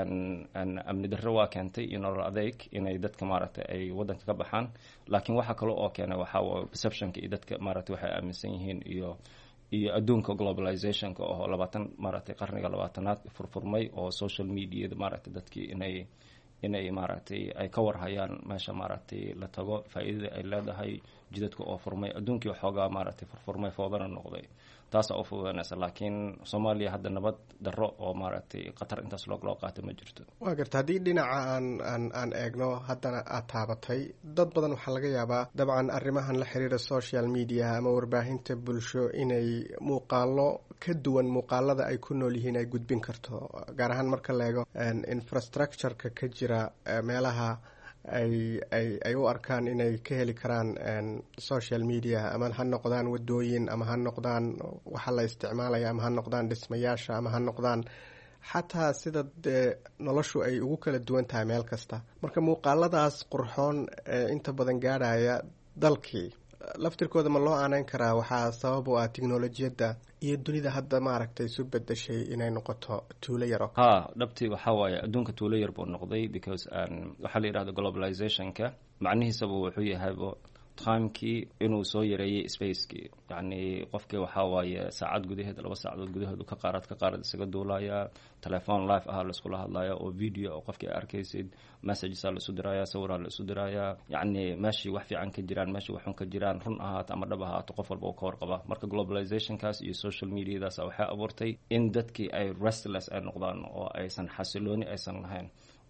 amni darro waa keentay iyo nolol adeeg inay dadka maaragtay ay waddanka ka baxaan, laakiin waxa kale oo keenay waxaa waaye perceptionka iyo dadka maaragtay waxay aaminsan yihiin iyo iyo adduunka globalizationka oo labaatan maaragtay qarniga labaatanaad furfurmay oo social mediada maaragtay dadkii inay inay maaragtay ay ka warhayaan meesha maaragtay la tago, faa'iidada ay leedahay, jidadka oo furmay, adduunkii waxoogaa maaragtay furfurmay, foodana noqday. taasaa u fududanaysa. laakiin soomaaliya hadda nabad darro oo maaragtay khatar intaas loo loo qaata ma jirto. waa garta haddii dhinaca aan aan aan eegno haddana aad taabatay, dad badan waxaa laga yaabaa dabcan arrimahan la xiriira social media ama warbaahinta bulsho inay muuqaalo ka duwan muuqaalada ay ku nool yihiin ay gudbin karto, gaar ahaan marka la eego infrastructureka ka jira meelaha ay ay ay u arkaan inay ka heli karaan social media, ama ha noqdaan wadooyin, ama ha noqdaan waxa la isticmaalaya, ama ha noqdaan dhismayaasha, ama ha noqdaan xataa sida dee noloshu ay ugu kala duwan tahay meel kasta. marka muuqaaladaas qurxoon ee inta badan gaadhaya dalkii laftirkooda ma loo aaneyn karaa waxaa sabab u ah tiknolojiyadda iyo dunida hadda maaragtay isu bedeshay inay noqoto tuulo yaro? ha dhabtii waxaa waaye adduunka tuulo yar buu noqday, because waxaa la yidhahda globalizationka macnihiisaba wuxuu yahaybo timekii inuu soo yareeyey spacekii. yacni qofkii waxaa waaye saacad gudaheed, laba saacadood gudaheed ka qaarad ka qaarad isaga duulaya, telephone live ahaa la iskula hadlaya oo video oo qofkii arkaysid, messagesaa la isu diraya, sawiraa la isu diraya, yacni meeshii wax fiican ka jiraan, meeshii waxun ka jiraan, run ahaato ama dhab ahaato qof walba uu ka warqaba. marka globalizationkaas iyo social mediadaas waxay abuurtay in dadkii ay restless ay noqdaan oo aysan xasilooni aysan lahayn,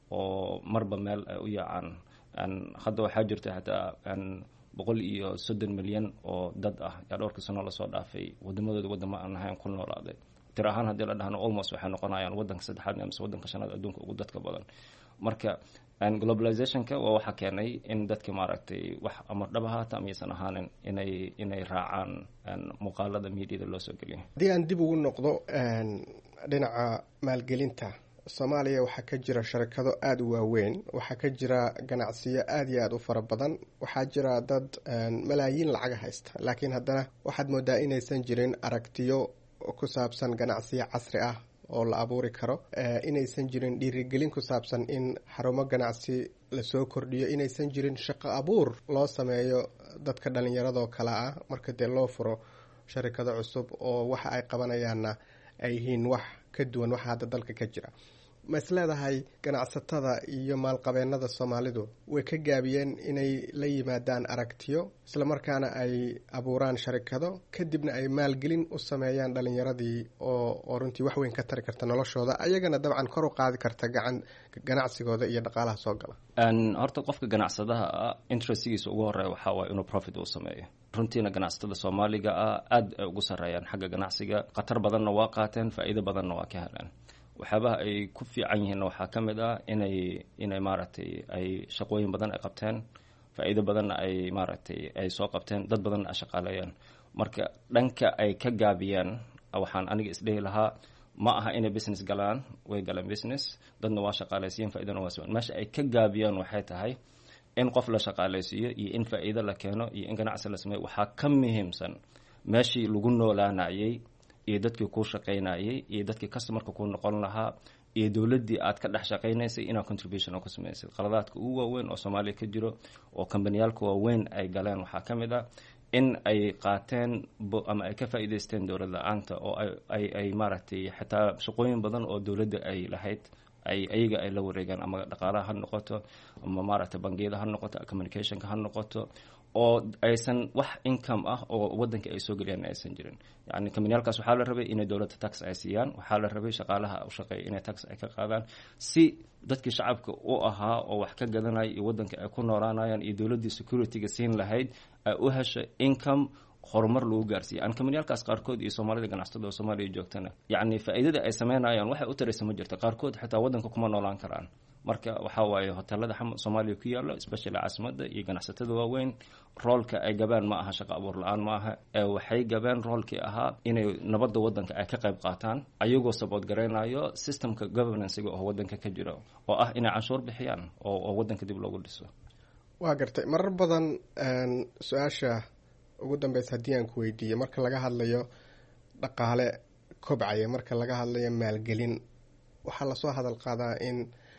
oo marba meel ay u yaacaan. hadda waxaa jirta hataa boqol iyo soddon milyan oo dad ah yaa dhowrkii sano lasoo dhaafay wadamadooda wadamo aan ahayn ku noolaaday. tir ahaan haddii la dhahno almost waxay noqonayaan waddanka saddexaad amase waddanka shanaad adduunka ugu dadka badan. marka globalizationka waa waxa keenay in dadka maaragtay wax ama dhab ahaata ama aysan ahaanin inay inay raacaan muuqaalada mediada loo soo geliyo. haddii aan dib ugu noqdo dhinaca maalgelinta, soomaaliya waxaa ka jira sharikado aada u waaweyn, waxaa ka jira ganacsiyo aada iyo aada u fara badan, waxaa jira dad malaayiin lacaga haysta, laakiin haddana waxaad moodaa inaysan jirin aragtiyo ku saabsan ganacsiyo casri ah oo la abuuri karo, inaysan jirin dhiirigelin ku saabsan in xarumo ganacsi lasoo kordhiyo, inaysan jirin shaqo abuur loo sameeyo dadka dhallinyaradoo kale ah marka dee loo furo sharikado cusub oo waxa ay qabanayaanna ay yihiin wax ka duwan waxa hadda dalka ka jira. ma is leedahay ganacsatada iyo maalqabeennada soomaalidu way ka gaabiyeen inay la yimaadaan aragtiyo islamarkaana ay abuuraan sharikado kadibna ay maalgelin u sameeyaan dhalinyaradii oo oo runtii wax weyn ka tari karta noloshooda, ayagana dabcan kor u qaadi karta gacan ganacsigooda iyo dhaqaalaha soo gala? horta qofka ganacsadaha ah interestigiisa ugu horeeya waxaa waaye inuu profit uu sameeyo. runtiina ganacsatada soomaaliga ah aada ay ugu sarreeyaan xagga ganacsiga, khatar badanna waa qaateen, faa'iido badanna waa ka heleen. waxyaabaha ay ku fiican yihiinna waxaa ka mid ah inay inay maaragtay ay shaqooyin badan ay qabteen, faa'iido badanna ay maaragtay ay soo qabteen, dad badanna ay shaqaaleeyaan. marka dhanka ay ka gaabiyaan waxaan aniga isdhehi lahaa ma aha inay business galaan, way galeen business, dadna waa shaqaaleysiiyeen, faa'iidona waa siman. meesha ay ka gaabiyaan waxay tahay in qof la shaqaaleysiiyo iyo in faa'iido la keeno iyo in ganacsi la sameeyo waxaa ka muhiimsan meeshii lagu noolaanayay iyo dadkii kuu shaqaynayay iyo dadkii customarka kuu noqon lahaa iyo dowladdii aad ka dhex shaqaynaysay inaad contribution oo ku samaysay. qaladaadka ugu waaweyn oo soomaaliya ka jiro oo kambaniyaalka waaweyn ay galeen waxaa ka mid ah in ay qaateen ama ay ka faa'iidaysteen dowlad la-aanta oo ay ay maaragtay xitaa shaqooyin badan oo dowladda ay lahayd ay ayaga ay la wareegaan, ama dhaqaalaha ha noqoto, ama maaragtay bangiyada ha noqoto, communicationka ha noqoto, oo aysan wax income ah oo waddanka ay soo geliyaan aysan jirin. yacni kambaniyaalkaas waxaa la rabay inay dowladda tax ay siiyaan, waxaa la rabay shaqaalaha u shaqeeya inay tax ay ka qaadaan, si dadkii shacabka u ahaa oo wax ka gadanaya iyo waddanka ay ku noolaanayaan iyo dowladdii securityga siin lahayd ay u hesho income horumar lagu gaarsiiya. aan kambaniyaalkaas qaarkood iyo soomaalida ganacsatada oo soomaaliya joogtana yacni faa'iidada ay sameynayaan waxay u taraysa ma jirto, qaarkood xitaa waddanka kuma noolaan karaan. marka waxaa waaye hoteelada soomaaliya ku yaalo especially caasimadda iyo ganacsatada waaweyn roolka ay gabaan ma aha shaqo abuur la-aan ma aha, ee waxay gabeen roolkii ahaa inay nabadda waddanka ay ka qayb qaataan ayagoo sabood garaynayo systemka governancega oo waddanka ka jiro oo ah inay canshuur bixiyaan oo oo waddanka dib loogu dhiso. waa gartay. marar badan su-aasha ugu dambeysa haddii aan ku weydiiyo, marka laga hadlayo dhaqaale kobcaya, marka laga hadlayo maalgelin, waxaa lasoo hadal qaadaa in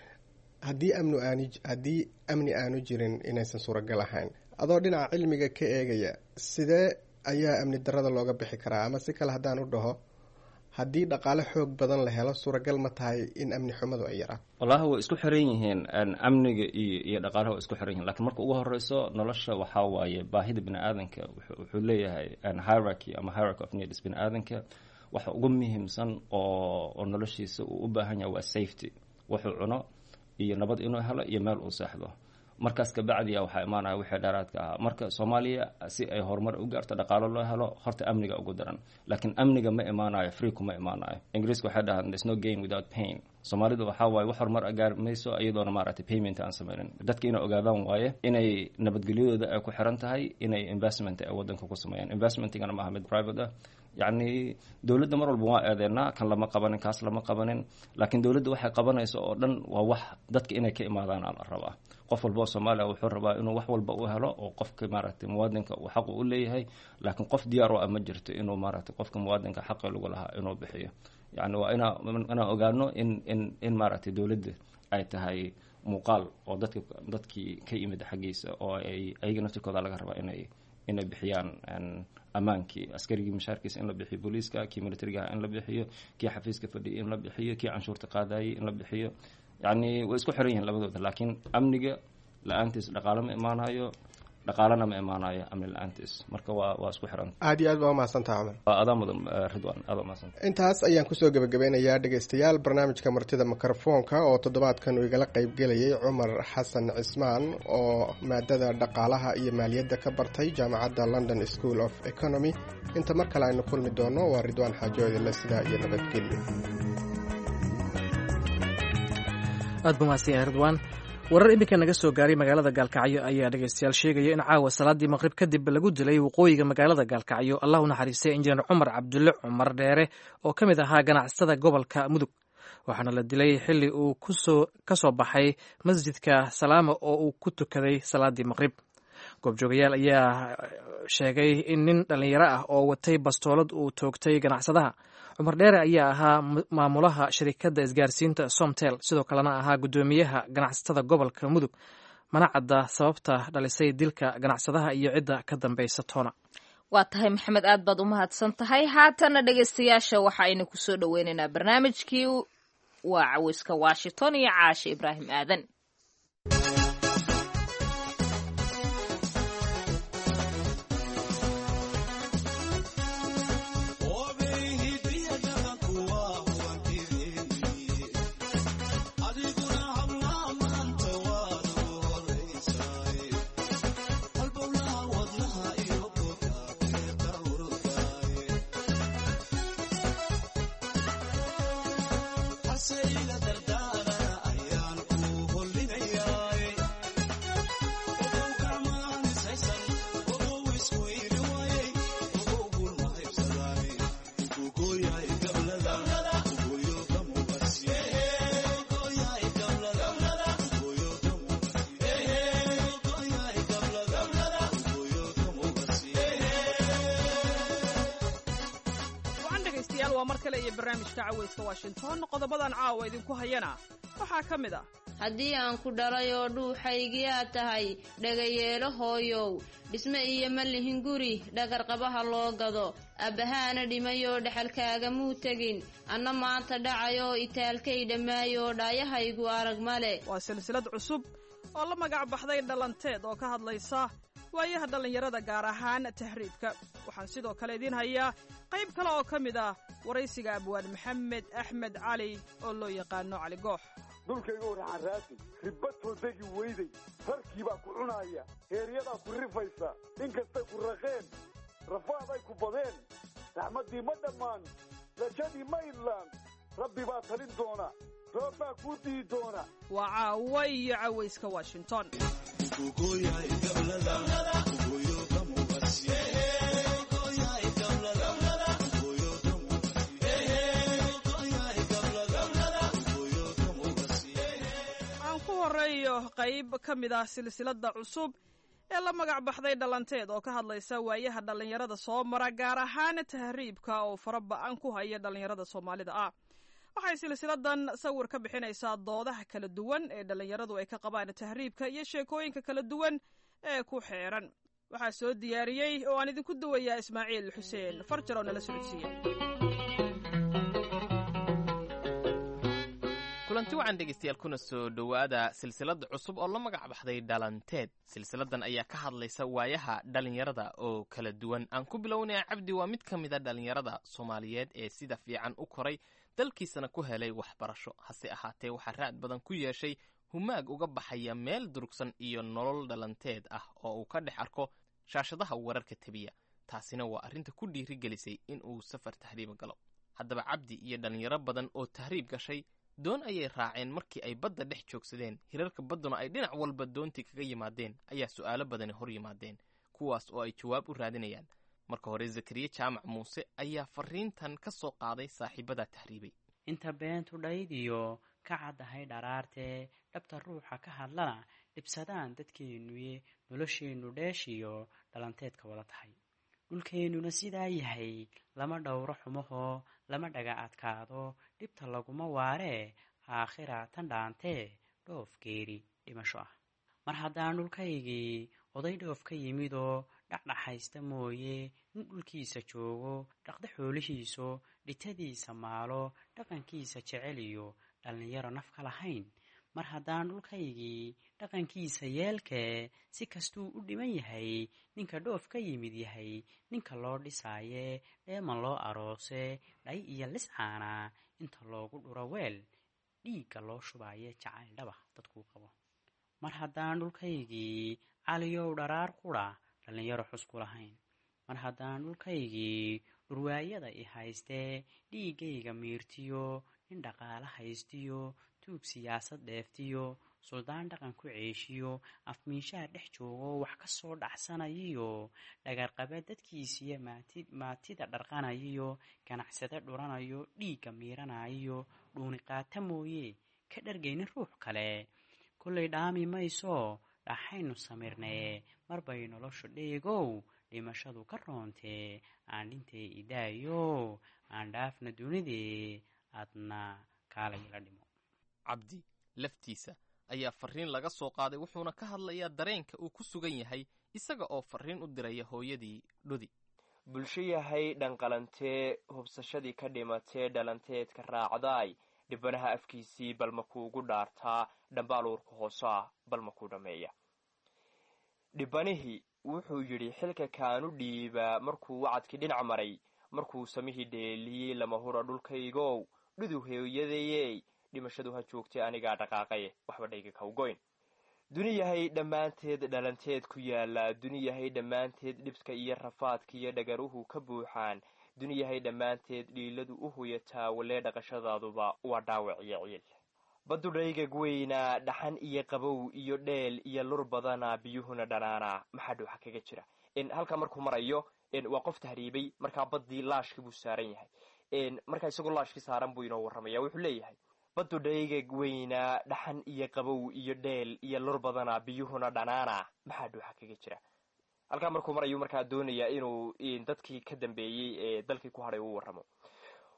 haddii amnu aan haddii amni aanu jirin inaysan suuragal ahayn. adoo dhinaca cilmiga ka eegaya, sidee ayaa amni darada looga bixi karaa? ama si kale haddaan u dhaho, haddii dhaqaale xoog badan la helo suuragal ma tahay in amni xumadu ay yaraan? wallahi way isku xiran yihiin, amniga iyo iyo dhaqaalaha way isku xiran yihiin, laakiin marka ugu horeyso nolosha waxaa waaye baahida bini aadanka wuxuu leeyahay hierarchy ama hierarchy of needs. bini aadanka waxa ugu muhiimsan oo oo noloshiisa uu u baahan yahay waa safety, wuxuu cuno iyo nabad inuu helo iyo meel uu seexdo. markaas kabacdiya waxaa imaanaya wixii dheeraadka ahaa. marka soomaaliya si ay horumar u gaarto dhaqaalo loo helo, horta amniga ugu daran, laakiin amniga ma imaanayo free kuma imaanayo. ingiriiska waxay dhahaan there's no gain without pain. soomaalida waxaa waaye wax horumar gaar mayso iyadoona maaragtay payment aan sameynin. dadka inay ogaadaan waaye inay nabadgelyadooda ay ku xiran tahay inay investment ay waddanka ku sameeyaan. investmentigana maaha mid private ah. yacni dowladda mar walba waa eedeynaa, kan lama qabanin, kaas lama qabanin, laakiin dowladda waxay qabanayso oo dhan waa wax dadka inay ka imaadaan aa la rabaa. qof walba oo soomaaliya wuxuu rabaa inuu wax walba u helo oo qofka maaragtay muwaadinka uu xaq u leeyahay, laakiin qof diyaar u ah ma jirto inuu maaragtay qofka muwaadinka xaqi lagu lahaa inuu bixiyo. yacni waa inaa inaan ogaano in in in maaragtay dowladda ay tahay muuqaal oo dadka dadkii ka yimid xaggiisa oo ay ayaga naftirkooda laga rabaa inay inay bixiyaan ammaankii, askarigii mushaarkiisa in la bixiyo, booliiska kii militarigaha in la bixiyo, kii xafiiska fadhiyay in la bixiyo, kii canshuurta qaadayay in la bixiyo. yacni way isku xiran yihiin labadooda, laakiin amniga la-aantiis dhaqaalo ma imaanayo, dhaqaalana ma imaanayo amni la-aantiis. marka waa waa isku xiran. aada iyo aad baa umahadsantaha cumar. waa adaa mudan ridwan, aada umahadsantaha. intaas ayaan kusoo gebagabeynayaa dhegeystayaal barnaamijka martida mikrofoonka oo toddobaadkan uu igala qeybgelayay cumar xasan cismaan oo maadada dhaqaalaha iyo maaliyadda ka bartay jaamacadda london school of economy. inta mar kale aynu kulmi doono waa ridwaan xaajoodile, sidaa iyo nabadgelyo. aad buu mahadsan yahay ridwaan. warar iminka naga soo gaaray magaalada gaalkacyo ayaa dhegeystayaal sheegaya in caawa salaadii maqrib kadib lagu dilay waqooyiga magaalada gaalkacyo allah u naxariistay injineer cumar cabdulle cumar dheere oo ka mid ahaa ganacsatada gobolka mudug. waxaana la dilay xilli uu kusoo ka soo baxay masjidka salaama oo uu ku tukaday salaadii maqrib. goobjoogayaal ayaa sheegay in nin dhallinyaro ah oo watay bastoolad uu toogtay ganacsadaha. cumar dheere ayaa ahaa maamulaha shirikadda isgaarsiinta somtel, sidoo kalena ahaa guddoomiyaha ganacsatada gobolka mudug. mana cadda sababta dhalisay dilka ganacsadaha iyo cidda ka dambaysa toona. waa tahay maxamed, aad baad u mahadsan tahay. haatana dhegeystayaasha waxa aynu kusoo dhoweynaynaa barnaamijkii waa caweyska washington iyo caashe ibraahim aadan. Say la verdad, ayaan ku hol mar kale iyo barnaamijka cawayska washington qodobadan caawa idinku hayana waxaa ka mid ah haddii aan ku dhalay oo dhuuxaygiyaa tahay dhagayeelo hooyow dhisme iyo ma lihin guri dhagarqabaha loo gado abbahaana dhimayoo dhexalkaaga muu tegin anna maanta dhacayoo itaalkay dhammaayoo dhaayahaygu arag male waa silsilad cusub oo la magac baxday dhalanteed oo ka hadlaysa waayaha dhallinyarada gaar ahaan tahriibka waxaan sidoo kale idiin hayaa qayb kale oo ka mid ah waraysiga abwaan maxamed axmed cali oo loo yaqaano cali goox dhulkayga raxan raasig ribadoo degi weyday rarkii baa ku cunaaya heeryadaa ku rifaysa inkastay ku raqeen rafaaday ku badeen raxmaddii ma dhammaan rajadii ma idlaan rabbi baa talin doona roob baa kuu dihi doona waa caawa iyo cawayska washington horeeyo qayb ka mid ah silsilada cusub ee la magac baxday dhalanteed oo ka hadlaysa waayaha dhallinyarada soo mara gaar ahaan tahriibka oo faraba'an ku haya dhallinyarada soomaalida ah waxay silsiladan sawir ka bixinaysaa doodaha kala duwan ee dhallinyaradu ay ka qabaan tahriibka iyo sheekooyinka kala duwan ee ku xeeran waxaa soo diyaariyey oo aan idinku duwayaa ismaaciil xuseen farjar oo nala socodsiiya kulanti wacan dhegaystayaal kuna soo dhowaada silsilada cusub oo la magac baxday dhalanteed silsiladan ayaa ka hadlaysa waayaha dhallinyarada oo kala duwan aan ku bilownaya cabdi waa mid ka mida dhallinyarada soomaaliyeed ee sida fiican u koray dalkiisana ku helay waxbarasho hase ahaatee waxaa raad badan ku yeeshay humaag uga baxaya meel durugsan iyo nolol dhalanteed ah oo uu ka dhex arko shaashadaha wararka tebiya taasina waa arrinta ku dhiirigelisay in uu safar tahriiba galo haddaba cabdi iyo dhallinyaro badan oo tahriib gashay doon ayay raaceen markii ay badda dhex joogsadeen hirarka badduna ay dhinac walba doontii kaga yimaadeen ayaa su'aalo badani hor yimaadeen kuwaas oo ay jawaab u raadinayaan marka hore zakariya jaamac muuse ayaa fariintan ka soo qaaday saaxiibada tahriibay inta beentu dhaydiyo ka caddahay dharaartee dhabta ruuxa ka hadlana dhibsadaan dadkeennuye nolosheennu dheeshiyo dhalanteedka wada tahay dhulkeennuna sidaa yahay lama dhowro xumahoo lama dhaga adkaado dhibta laguma waaree aakhira tan dhaantee dhoof geeri dhimasho ah mar haddaan dhulkaygii oday dhoof ka yimidoo dhacdhaxaysta mooye nin dhulkiisa joogo dhaqda xoolihiiso dhitadiisa maalo dhaqankiisa jeceliyo dhallinyaro naf ka lahayn mar haddaan dhulkaygii dhaqankiisa yeelkee si kastuu u dhiman yahay ninka dhoof ka yimid yahay ninka loo dhisaaye dheeman loo aroose dhay iyo liscaana inta loogu dhuro weel dhiigga loo shubaaye jacayl dhaba dadkuu qabo mar haddaan dhulkaygii caliyow dharaar qudha dhallinyaro xus ku lahayn mar haddaan dhulkaygii dhurwaayada i haystee dhiiggayga miirtiyo nin dhaqaale haystiyo tuug siyaasad dheeftiyo suldaan dhaqan ku ceeshiyo afmiishaha dhex joogo wax ka soo dhacsanayiyo dhagarqabe dadkiisiyo maatida dharqanayiyo ganacsade dhuranayo dhiigga miiranayiyo dhuuni qaata mooye ka dhargaynin ruux kale kollay dhaami mayso dhaxaynu samirnee marbay noloshu dheegow dhimashadu ka roontee aan dhintay idaayo aan dhaafna dunidee aadna kaalayla dhimo cabdi laftiisa ayaa fariin laga soo qaaday wuxuuna ka hadlayaa dareenka uu ku sugan yahay isaga oo fariin u diraya hooyadii dhudi bulsho yahay dhanqalantee hubsashadii ka dhimatee dhalanteedka raacdaay dhibanaha afkiisii balma kuugu dhaartaa dhambaaluurka hoosaa balma kuu dhammeeya dhibanihii wuxuu yidhi xilka kaanu dhiibaa markuu wacadkii dhinac maray markuu samihii dheeliyey lama hura dhulkaygow dhudu hooyadayey dhimashadu ha joogtay anigaa dhaqaaqaye waxba dhayga kawgoyn duni yahay dhammaanteed dhalanteed ku yaala duni yahay dhammaanteed dhibka iyo rafaadka iyo dhagaruhu ka buuxaan duni yahay dhammaanteed dhiiladu u huyataa walee dhaqashadaaduba waa dhaawac iyo ciil baddu dhaygag weynaa dhaxan iyo qabow iyo dheel iyo lur badana biyuhuna dhanaanaa maxaa dhuuxa kaga jira halkaa markuu marayo waa qof tahriibay markaa baddii laashkii buu saaran yahay markaa isagoo laashkii saaran buu inoo warramaya wuxuu leeyahay baddu dhaygag weynaa dhaxan iyo qabow iyo dheel iyo lur badana biyuhuna dhanaanaa maxaa dhuuxa kaga jira halkaa markuu marayu markaa doonayaa inuu dadkii ka dambeeyey ee dalkii ku hadhay uu warramo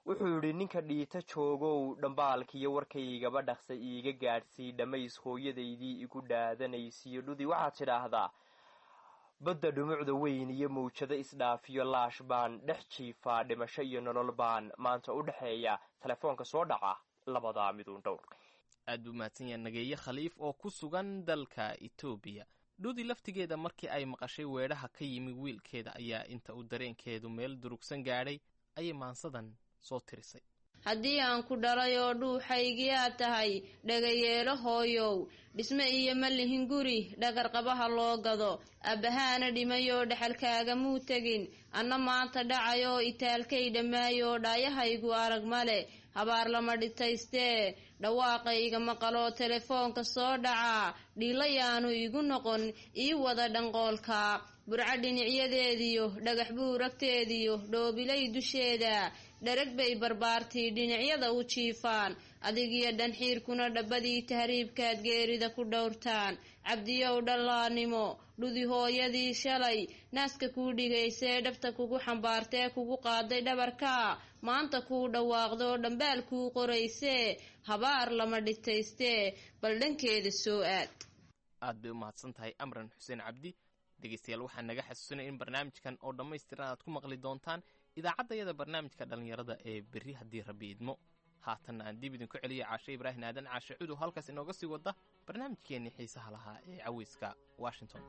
wuxuu yidhi ninka dhiita joogow dhambaalkiiyo warkaygaba dhaqsa iiga gaadhsii dhammays hooyadaydii igu dhaadanaysiiyo dhudi waxaad tidhaahdaa badda dhumucda weyn iyo mawjado isdhaafiyo laash baan dhex jiifaa dhimasho iyo nolol baan maanta u dhexeeya telefoonka soo dhaca labadaa miduun dhowr. aad buu mahadsan yahay nageeye khaliif oo ku sugan dalka etoobiya. dhudi laftigeeda markii ay maqashay weedhaha ka yimi wiilkeeda ayaa inta uu dareenkeedu meel durugsan gaadhay ayay maansadan soo tirisay. haddii aan ku dhalay oo dhuuxaygiyaa tahay dhagayeelo hooyow dhisme iyo ma lihin guri dhagarqabaha loo gado abbahaana dhimayoo dhexalkaaga muu tegin anna maanta dhacayoo itaalkay dhammaayoo dhaayahaygu arag male habaar lama dhitaystee dhawaaqayga maqaloo telefoonka soo dhacaa dhiilayaanu igu noqon ii wada dhanqoolka burco dhinacyadeediyo dhagax buuragteediyo dhoobilay dusheeda dherag bay barbaartii dhinacyada u jiifaan adigiyo dhanxiirkuna dhabbadii tahriibkaad geerida ku dhowrtaan cabdiyow dhallaannimo dhudi hooyadii shalay naaska kuu dhigaysee dhabta kugu xambaartee kugu qaaday dhabarka maanta kuu dhawaaqdoo dhambaal kuu qoraysee habaar lama dhitaystee bal dhankeeda soo aad. aad bay u mahadsan tahay amran xuseen cabdi. dhegeystayaal waxaan naga xasuusinaya in barnaamijkan oo dhammaystiran aad ku maqli doontaan idaacaddayada barnaamijka dhallinyarada ee berri haddii rabbi idmo. haatanna aan dib idinku celiya caashe ibraahim aadan caashe cudow halkaas inooga sii wada barnaamijkeennii xiisaha lahaa ee caweyska washington.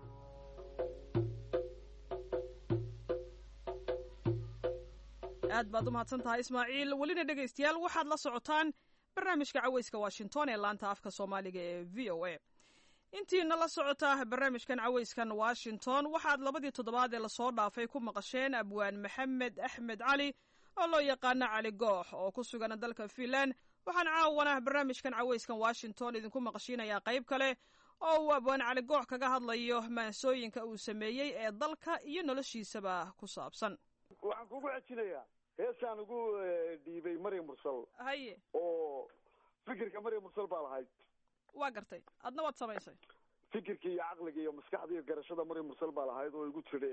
aad baad u mahadsan tahay ismaaciil. welina dhegaystayaal waxaad la socotaan barnaamijka caweyska washington ee laanta afka soomaaliga ee v o a. intiina la socota barnaamijkan caweyskan washington waxaad labadii toddobaad ee lasoo dhaafay ku maqasheen abwaan maxamed axmed cali oo loo yaqaano cali goox oo ku sugan dalka finland. waxaan caawana barnaamijkan caweyskan washington idinku maqashiinayaa qayb kale oo uu abwaan cali goox kaga hadlayo maansooyinka uu sameeyey ee dalka iyo noloshiisaba ku saabsan. waxaan kugu xejinayaa heesaan ugu dhiibay maryam mursal haye oo fikirka maryam mursal baa lahayd. waa gartay adna waad samaysay. fikirkii iyo caqliga iyo maskaxda iyo garashada maryam mursal baa lahayd oo igu tiri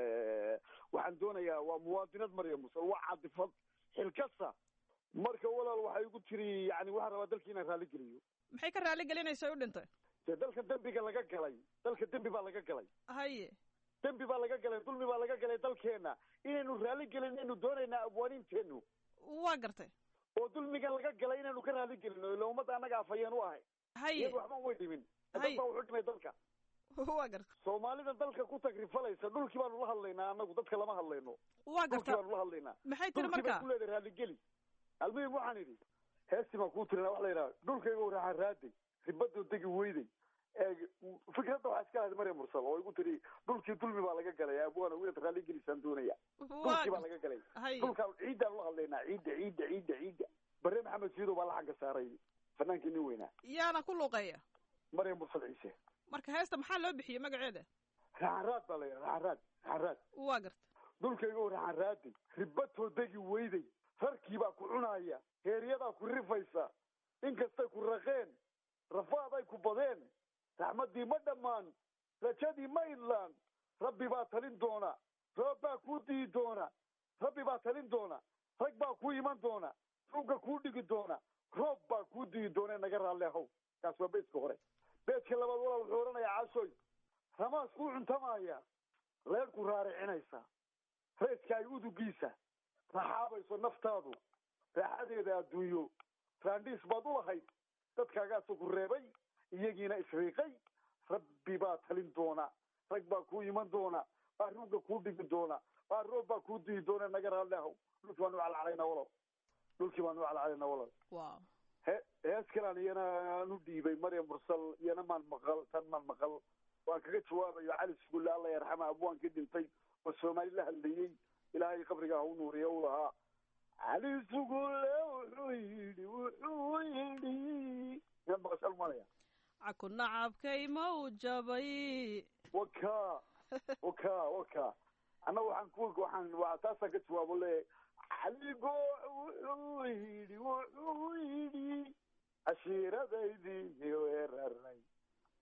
waxaan doonayaa waa muwaadinad maryam mursal waa cadifad xilkasta marka walaal waxay igu tiri yani waxaan rabaa dalkii inaan raali geliyo. maxay ka raali gelinaysa u dhintay? dee dalka dembiga laga galay dalka dembi baa laga galay. haye dembi baa laga galay dulmi baa laga galay dalkeena inaynu raali gelin aynu doonaynaa abwaaniinteenu. waa gartay. oo dulmiga laga galay inaynu ka raali gelino ila ummadda annaga afayeen u ahay. haye waxba way dhimin dad baa wuxuu dhimay dalka. waa gartay. soomaalida dalka ku tagrifalaysa dhulkii baanu la hadlaynaa annagu dadka lama hadlayno. waa gartay. dhulkii baanu la hadlaynaa. maxay tiri marka? ku leedahay raali geli. almuhim waxaan idhi heestii baan kuu tirina wax la yidhaha dhulkayga raaxa raaday ribadoo degi weyday. fikradda waxaa iska lahayd maryam mursal oo igu tiri dhulkii dulmi baa laga galay abwaana inaad raali gelisaan doonaya. dhulkii baa laga galay. dhulkaa ciiddaanu la hadlaynaa ciidda ciidda ciidda ciidda. bare maxamed siidow baa laxanka saaray fanaankii nin weynaa. yaana ku luuqeeya? maryam mursal ciise. marka heesta maxaa loo bixiyey magaceeda? raxanraad baa la yidhaha raxanraad raxanraad. waa garta. dhulkayga raxan raaday ribadoo degi weyday rarkii baa ku cunaya heeryadaa ku rifaysa inkastay ku raqeen rafaad ay ku badeen raxmaddii ma dhammaan rajadii ma idlaan rabbi baa talin doona roob baa kuu di'i doona rabbi baa talin doona rag baa kuu iman doona ruugga kuu dhigi doona roob baa kuu di'i doona naga raalle ahow. kaas waa beedka hore. beedka labaad walaal wuxuu odhanayaa caasoy ramaas kuu cuntamaya leer ku raaricinaysa reeska ay udugiisa raxaabayso naftaadu raaxadeeda adduunyo raandhiis baad u lahayd dadkaagaasoo ku reebay iyagiina isriiqay rabbi baa talin doona rag baa kuu iman doona baa ruugga kuu dhigi doona baa roob baa kuu di'i doona naga raalle ahow. dhulkii baanu calcalayna walaal dhulkii baanu calcalayna walaal. wow. he hees kalaan iyana aanu dhiibay maryam mursal iyana maan maqal tan maan maqal waan kaga jawaabayo cali sugulle alla yarxama abwaankii dhintay oo soomaali la hadlayey ilaahay qabriga ha u nuuriya u lahaa. cali sugulle wuxuu yidhi wuxuu yidhi yaan maqashaal malaya caku nacabkay ma u jabay. waka waka waka anna waxaan ku waxaan waa taasaan ka jawaabo leeyahay cali goox wuxuu yidhi wuxuu yidhi cashiiradaydii weeraray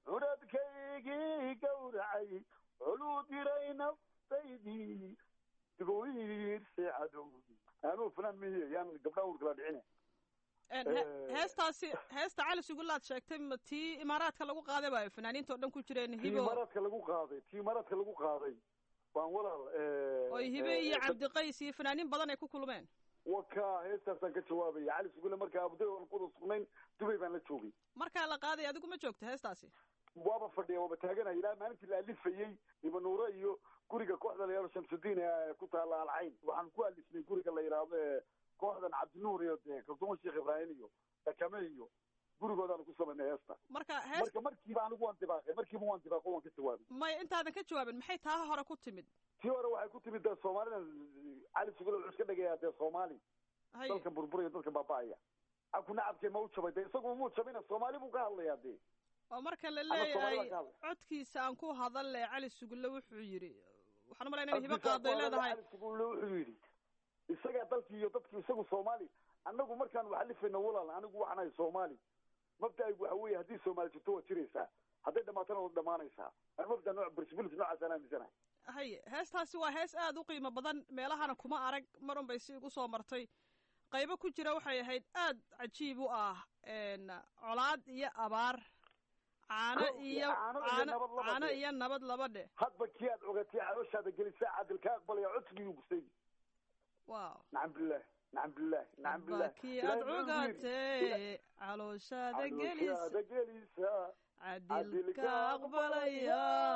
curadkaygii gawracay culuu diray naftaydii digowiirse cadow anuu fanaan mihiya yaan gabdhaha ur kala dhicine heestaasi heesta cali sugulaad sheegtay ma tii imaaraadka lagu qaaday baayo fanaaniinta oo dhan ku jireen hibo tii imaaraadka lagu qaaday tii imaaraadka lagu qaaday waan walaal oy hibe iyo cabdiqays iyo fanaaniin badan ay ku kulmeen waka heestaasaan ka jawaabaya cali sugule markaa abday aan kuwada sugnayn dubay baan la joogay markaa la qaaday adigu ma joogta heestaasi waaba fadhiya waaba taaganaya ilaa maalintii la alifayey ibanuure iyo guriga kooxda la yidhahdo shamsudiin ee ku taala alcayn waxaan ku alifnay guriga la yidhaahdo ee kooxdan cabdinuur iyo dee kaltumo sheekh ibraahim iyo dakame iyo gurigoodaanu ku samaynay heesta marka hees marka markiiba anigu waan dibaaqay markiiba waan dibaaqo waan ka jawaabay may intaadan ka jawaabin maxay taa hore ku timid tii hore waxay ku timid dee soomaalida cali sugule wuxuu iska dhigayaa dee soomaali dalka burburiya dadka baaba'aya aku nacabkee ma u jabay dee isagu muu jabina soomaali buu ka hadlayaa dee oo marka la leeyahay codkiisa aan ku hadalle cali sugule wuxuu yidhi waxaan umalaynaa hibo qaaday leedahay cali sugule wuxuu yidhi isagaa dalkii iyo dadkii isagu soomaali annagu markaan waxalifayno walaal anigu waxaanahay soomaali mabda'aygu waxa weeye haddii soomaali jirto waad jiraysaa hadday dhamaatana waad dhamaanaysaa mabda nooc personality noocaasaan aaminsanahay haye heestaasi waa hees aada u qiimo badan meelahana kuma arag mar un bay si igu soo martay qaybo ku jira waxay ahayd aada cajiib u ah colaad iyo abaar caano iyo caano iyo nabad laba dhe hadba kii aad ogatay calooshaada gelisaa cadil ka aqbalaya codsigii gustay wow nacam billah nacam billah nacam billah kii aad ogatay calooshaada gelisa gelisa cadil ka aqbalaya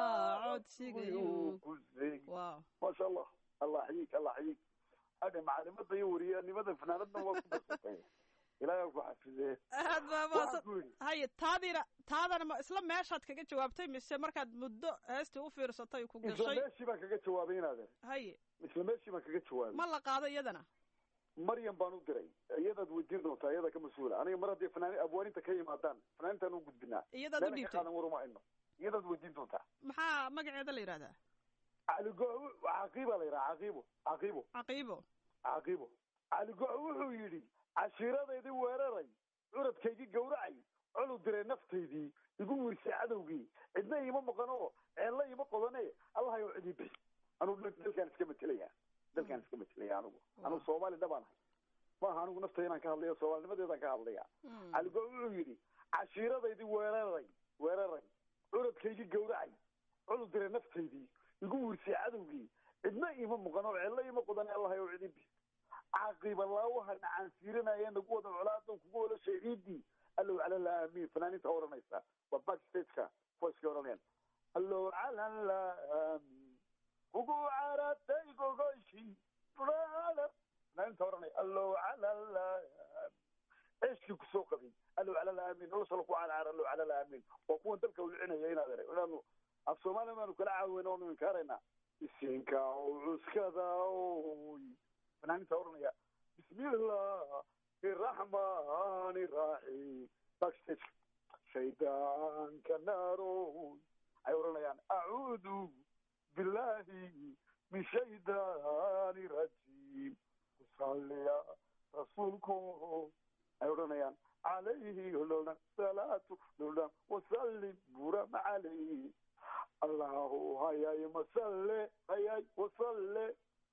codsigii wow maasha allah allah xayik allah xayik hadda macalimada iyo wariyanimada fanaanadna waa ku darsatay ilaahay ku xafidee aad baa maasan haye taadina taadana ma isla meeshaad kaga jawaabtay mise markaad muddo heestii u fiirsatay ku gashay isla meeshii baan kaga jawaabay inaade haye isla meeshii baan kaga jawaabay ma la qaado iyadana maryam baan u diray iyadaad weydiin doontaa iyada ka mas-uula aniga mar haddii fanaan abwaaninta ka yimaadaan fanaanintaan u gudbinaa iyadaad u dhiibtay qaadan waruma hayno iyadaad weydiin doontaa maxaa magaceeda la yidhahdaa caligo caqiiba la yidhaha caqiibo caqiibo caqiibo caqiibo caligo wuxuu yidhi cashiiradaydii weeraray curadkaygii gawracay colu diray naftaydii igu wirsay cadowgii cidna iima maqano ceella iima qodane allahayo cidii bixi anugu dalkaan iska matelaya dalkaan iska matelaya anugu anugu soomaali dhabaan ahay maaha anigu naftaydan ka hadlaya soomaalinimadeedaan ka hadlaya caligo wuxuu yidhi cashiiradaydii weeraray weeraray curadkaygii gawracay colu diray naftaydii igu wirsay cadowgii cidna iima maqano ceella iima qodane allahayo cidii bixi caqiba laawaha nacaan siiranaya nagu wada colaadan kugu wala shahiidii allow cala la aamin fanaaniinta oranaysa waa backstageka voiceka oranayaan allow cala la aamin kugu caratay gogoshi fanaaniinta oranaya allow cala la aamin ceeshkii kusoo qabay allow cala la aamin nolosha laku carcar allow cala la aamin waa kuwan dalka ulcinaya inaad ere inaanu af soomaaliya baanu kala caawin oonu inkaarayna isinka cuskada fanaaniinta oranaya bismillahi raxmani raxiim backstage shaydaanka naaro ay oranayaan acuudu billahi min shaydaani rajiim kusalliya rasuulku ay oranayaan calayhi lolan salaatu lolan wasallim burama calayhi allahu hayay masalle hayay wasalle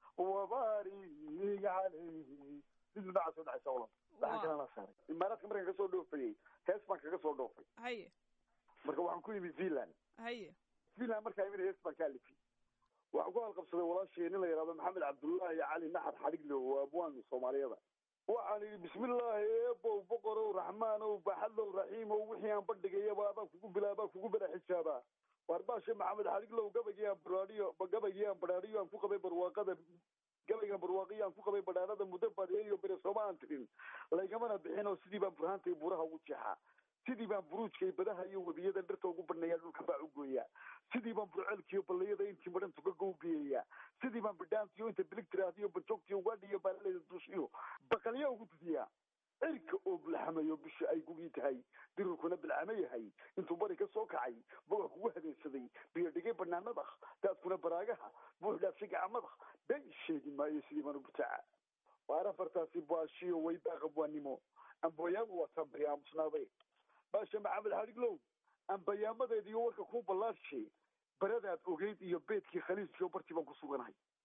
wabarig calayhi didnacas oo dhacaysa olan waxaan kalana saaray imaaraadka markaan kasoo dhoofayey hees baan kaga soo dhoofay haye marka waxaan ku yimi zealand haye zealand markaa imina hees baan ka alifay waxaan ku halqabsaday walaashii nin la yidhahdo maxamed cabdullaahi cali naxar xadhigle oo abwaanka soomaaliyada waxaan idhi bismillaahi eebow boqorow raxmaanow baxadow raxiimow wixii aan bandhigayaba abaan kugu bilaa baan kugu bala xijaabaa warbaashe maxamed xadhiglow gabaygii aan baraadhiyo gabaygii aan baraadhiyo aan ku qabay barwaaqada gabaygan barwaaqiyo aan ku qabay badhaanada muddo baadiyayo bere sooma aan tirin laygamana bixin oo sidii baan burhaantay buuraha ugu jeexaa sidii baan buruujkay badaha iyo webiyada dhirta ugu banneeyaa dhulka baa u gooyaa sidii baan burcelkiyo ballayada intii madhan tuga gowbiyayaa sidii baan bidhaantiyo inta bilig tiraahdiyo bajoogtiyo ugaadhiyo baalaleyda dushiyo baqalya ugu didiyaa cirka oo bulxamayo bisha ay gugii tahay dirirkuna bilcamo yahay intuu bari ka soo kacay boga kugu habeensaday biyo dhigay banaanada daadkuna baraagaha buux dhaafshay gacamada been sheegi maayo sidii baan u butaaca waar afartaasi baashiyo way baaqabwaanimo amboyaama waataan baryaamusnaaday baasha maxamed xadhiglow ambayaamadeed iyo warka kuu ballaashe baradaad ogeyd iyo beedkii khaliiskiyo bartii baan ku suganahay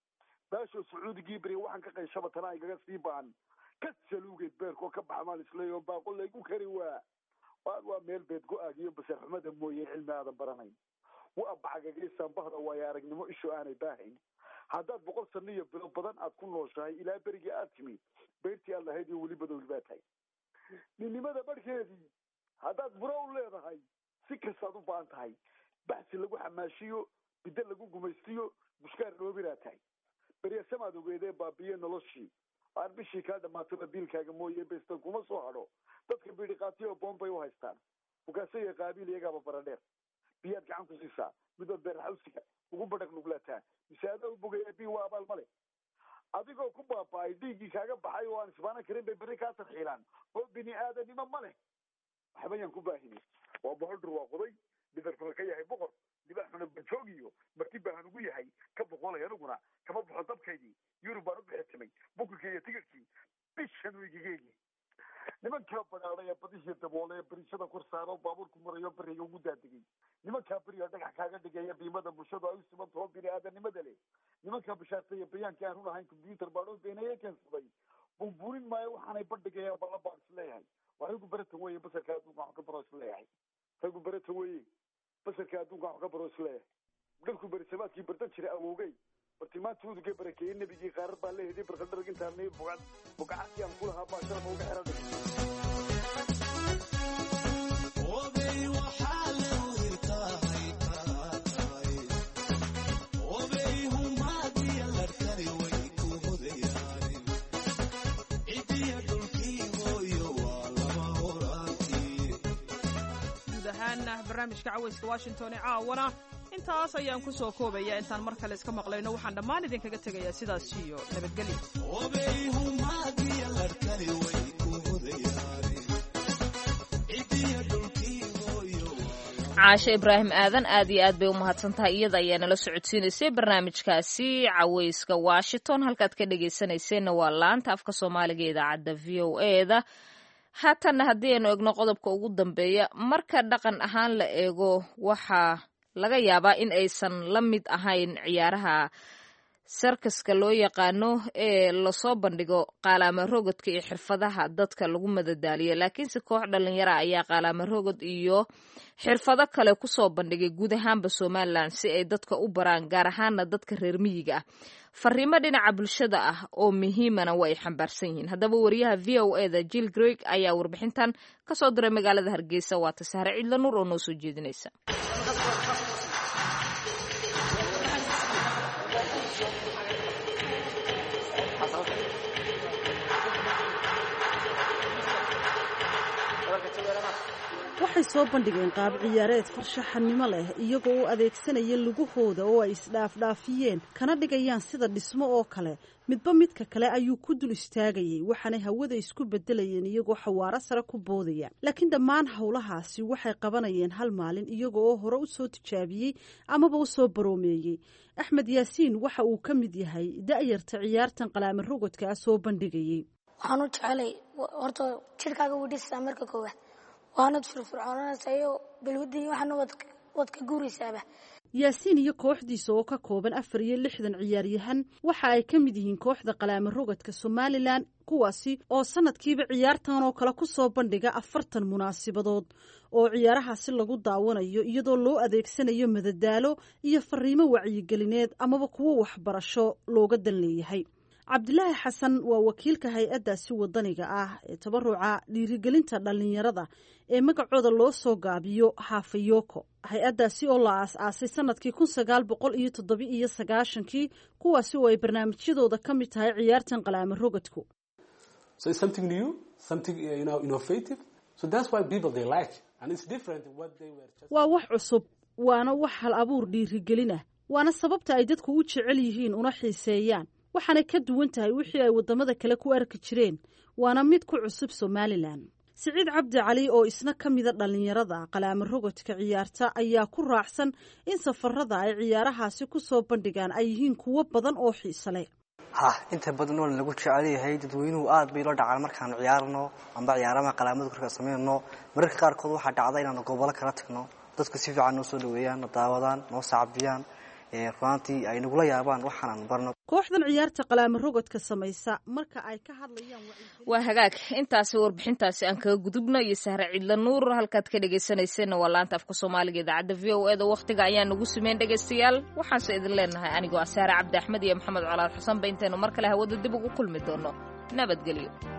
baasho sacuudigii beri waxaan ka qayshaba tanaa igaga sii baan ka saluugeed beerkoo ka baxmaan isleeyo baaqo laygu kari waa waa meel beed go-aagiyo basar xumada mooye cilmi aadan baranayn waa bacagageysaan bahda waayo aragnimo isho aanay baahayn haddaad boqol sano iyo bilo badan aad ku nooshahay ilaa berigii aad timi beertii aad lahayd iyo weli badowli baa tahay ninnimada barhkeedii haddaad buro u leedahay si kastaad u baahan tahay baxsi lagu xamaashiyo bidda lagu gumaystiyo bushkaar dhoobiraa tahay beryasamaad ogeedee baabiye noloshii aan bishii kaa dhammaataba biilkaaga mooye bestan kuma soo hadho dadka biidhiqaatiyo boombay u haystaan bukaasaya qaabiil iyagaaba baradheer biyaad gacan ku siisaa midood beerxawsiga ugu badhaq nuglaataa misaada u bogaya bi waa abaal male adigoo ku baaba'ay dhiiggii kaaga baxay oo aan isbaanan karin bay berri kaa tarxiilaan oo bini aadanimo ma leh waxbayaan ku baahini waa boqoldur waa qoday bidarfuna ka yahay boqor dibaxuna bajoogiyo marti baahan ugu yahay ka boqolay aniguna kama baxo dabkaydii yurub baan u bixitimay bukulkii iyo tigirkii bishan wigigeygii nimankaa badhaadhay ee badihii daboole ee bariishada kor saaro baabuurku marayo beriga ugu daadegay nimankaa beriga dhagax kaaga dhigaya biimada bulshadu ay u simantaho bini aadanimada leh nimankaa bashaartaya bayaankii aan u lahayn combyuutar baan u beenaye keensaday bumbuurin maayo waxaanay bandhigaya balla baan isleeyahay waa raggu beratan weeye basarka adduunka wax ka baro isleeyahay raggu beratan weeye basarka adduunka wax ka baro isleeyahay dharku berisamaadkii bardan jiray awowgay bartilmaanta udugee barakeeyey nebigii qaarar baan leeyahay barkadharag intaanay bogan bogacadkii aan ku lahaa baa sharma uga xiran barnaamijka cawayska washington ee caawana intaas ayaan ku soo koobaya intaan mar kale iska maqlayno waxaan dhammaan idinkaga tegayaa sidaas iyo nabadgelyo. caashe ibraahim aadan aad iyo aad bay u mahadsan tahay iyada ayaa nala socodsiinaysay barnaamijkaasi cawayska washington halkaad ka dhegaysanayseena waa laanta afka soomaaliga ee idaacadda v o eda haatanna haddii aynu egno qodobka ugu dambeeya marka dhaqan ahaan la eego waxaa laga yaabaa in aysan la mid ahayn ciyaaraha sarkaska loo yaqaano ee lasoo bandhigo qaalaama rogodka iyo xirfadaha dadka lagu madadaaliyo laakiinse koox dhalinyara ayaa qaalaama rogod iyo xirfado kale kusoo bandhigay guud ahaanba somalilan si ay dadka u baraan gaar ahaana dadka reer miyiga ah fariimo dhinaca bulshada ah oo muhiimana waa ay xambaarsan yihiin haddaba wariyaha v o eda jill greg ayaa warbixintan kasoo diray magaalada hargeysa waata sahre ciidla nuur oo noo soo jeedinaysa. waxay soo bandhigeen qaab ciyaareed farshaxanimo leh iyagoo u adeegsanaya lugahooda oo ay isdhaafdhaafiyeen kana dhigayaan sida dhismo oo kale midba midka kale ayuu ku dul istaagayay waxaanay hawada isku bedelayeen iyagoo xawaaro sare ku boodaya laakiin dhammaan howlahaasi waxay qabanayeen hal maalin iyaga oo hore u soo tijaabiyey amaba u soo baroomeeyey. axmed yaasiin waxa uu ka mid yahay da'yarta ciyaartan qalaama rogodka ah soo bandhigayey. waxaan u jecelay horta jirkaaga widhisaa marka koowaad waanad firfircoonanasayo balwadii waxaana wad ka guuraysaaba. yaasiin iyo kooxdiisa oo ka kooban afar iyo lixdan ciyaaryahan waxa ay ka mid yihiin kooxda qalaama rogodka somalilan kuwaasi oo sanadkiiba ciyaartan oo kale ku soo bandhiga afartan munaasibadood oo ciyaarahaasi lagu daawanayo iyadoo loo adeegsanayo madadaalo iyo fariimo wacyigelineed amaba kuwo waxbarasho looga dan leeyahay. cabdilaahi xasan waa wakiilka hay-addaasi wadaniga ah ee tabaruca dhiirigelinta dhallinyarada ee magacooda loo soo gaabiyo hafayoko. hay-addaasi oo la aas-aasay sanadkii kun sagaal boqol iyo toddoba iyo sagaashankii kuwaasi oo ay barnaamijyadooda ka mid tahay ciyaartan qalaama rogodku. waa wax cusub waana wax hal abuur dhiirigelinah waana sababta ay dadku u jecel yihiin una xiiseeyaan waxaanay ka duwan tahay wixii ay waddamada kale ku arki jireen waana mid ku cusub somalilan. siciid cabdi cali oo isna ka mida dhallinyarada qalaama rogodka ciyaarta ayaa ku raacsan in safarada ay ciyaarahaasi ku soo bandhigaan ay yihiin kuwo badan oo xiise leh. ha inta badan oo lagu jecel yahay dadweynuhu aad bay loo dhacaan markaan ciyaarno amba ciyaaraha qalaamada korka sameeyno mararka qaarkood waxaa dhacda inaan gobolo kala tagno dadku si fiican noo soo dhaweeyaan daawadaan noo sacbiyaan ruantii ay nagula yaabaan waxaan barno. kooxdan ciyaarta qalaamo rogodka samaysa marka ay ka hadlayaan waa hagaag intaasi warbixintaasi aan kaga gudubno iyo sahre cidla nuur halkaad ka dhegaysanayseena waa laanta afka soomaaliga idaacadda v o eda wakhtiga ayaa nagu sameyn dhegaystayaal waxaanse idin leenahay anigoo ah sahre cabdi axmed iyo maxamed colaad xasan ba intaynu mar kale hawada dib ugu kulmi doono nabadgelyo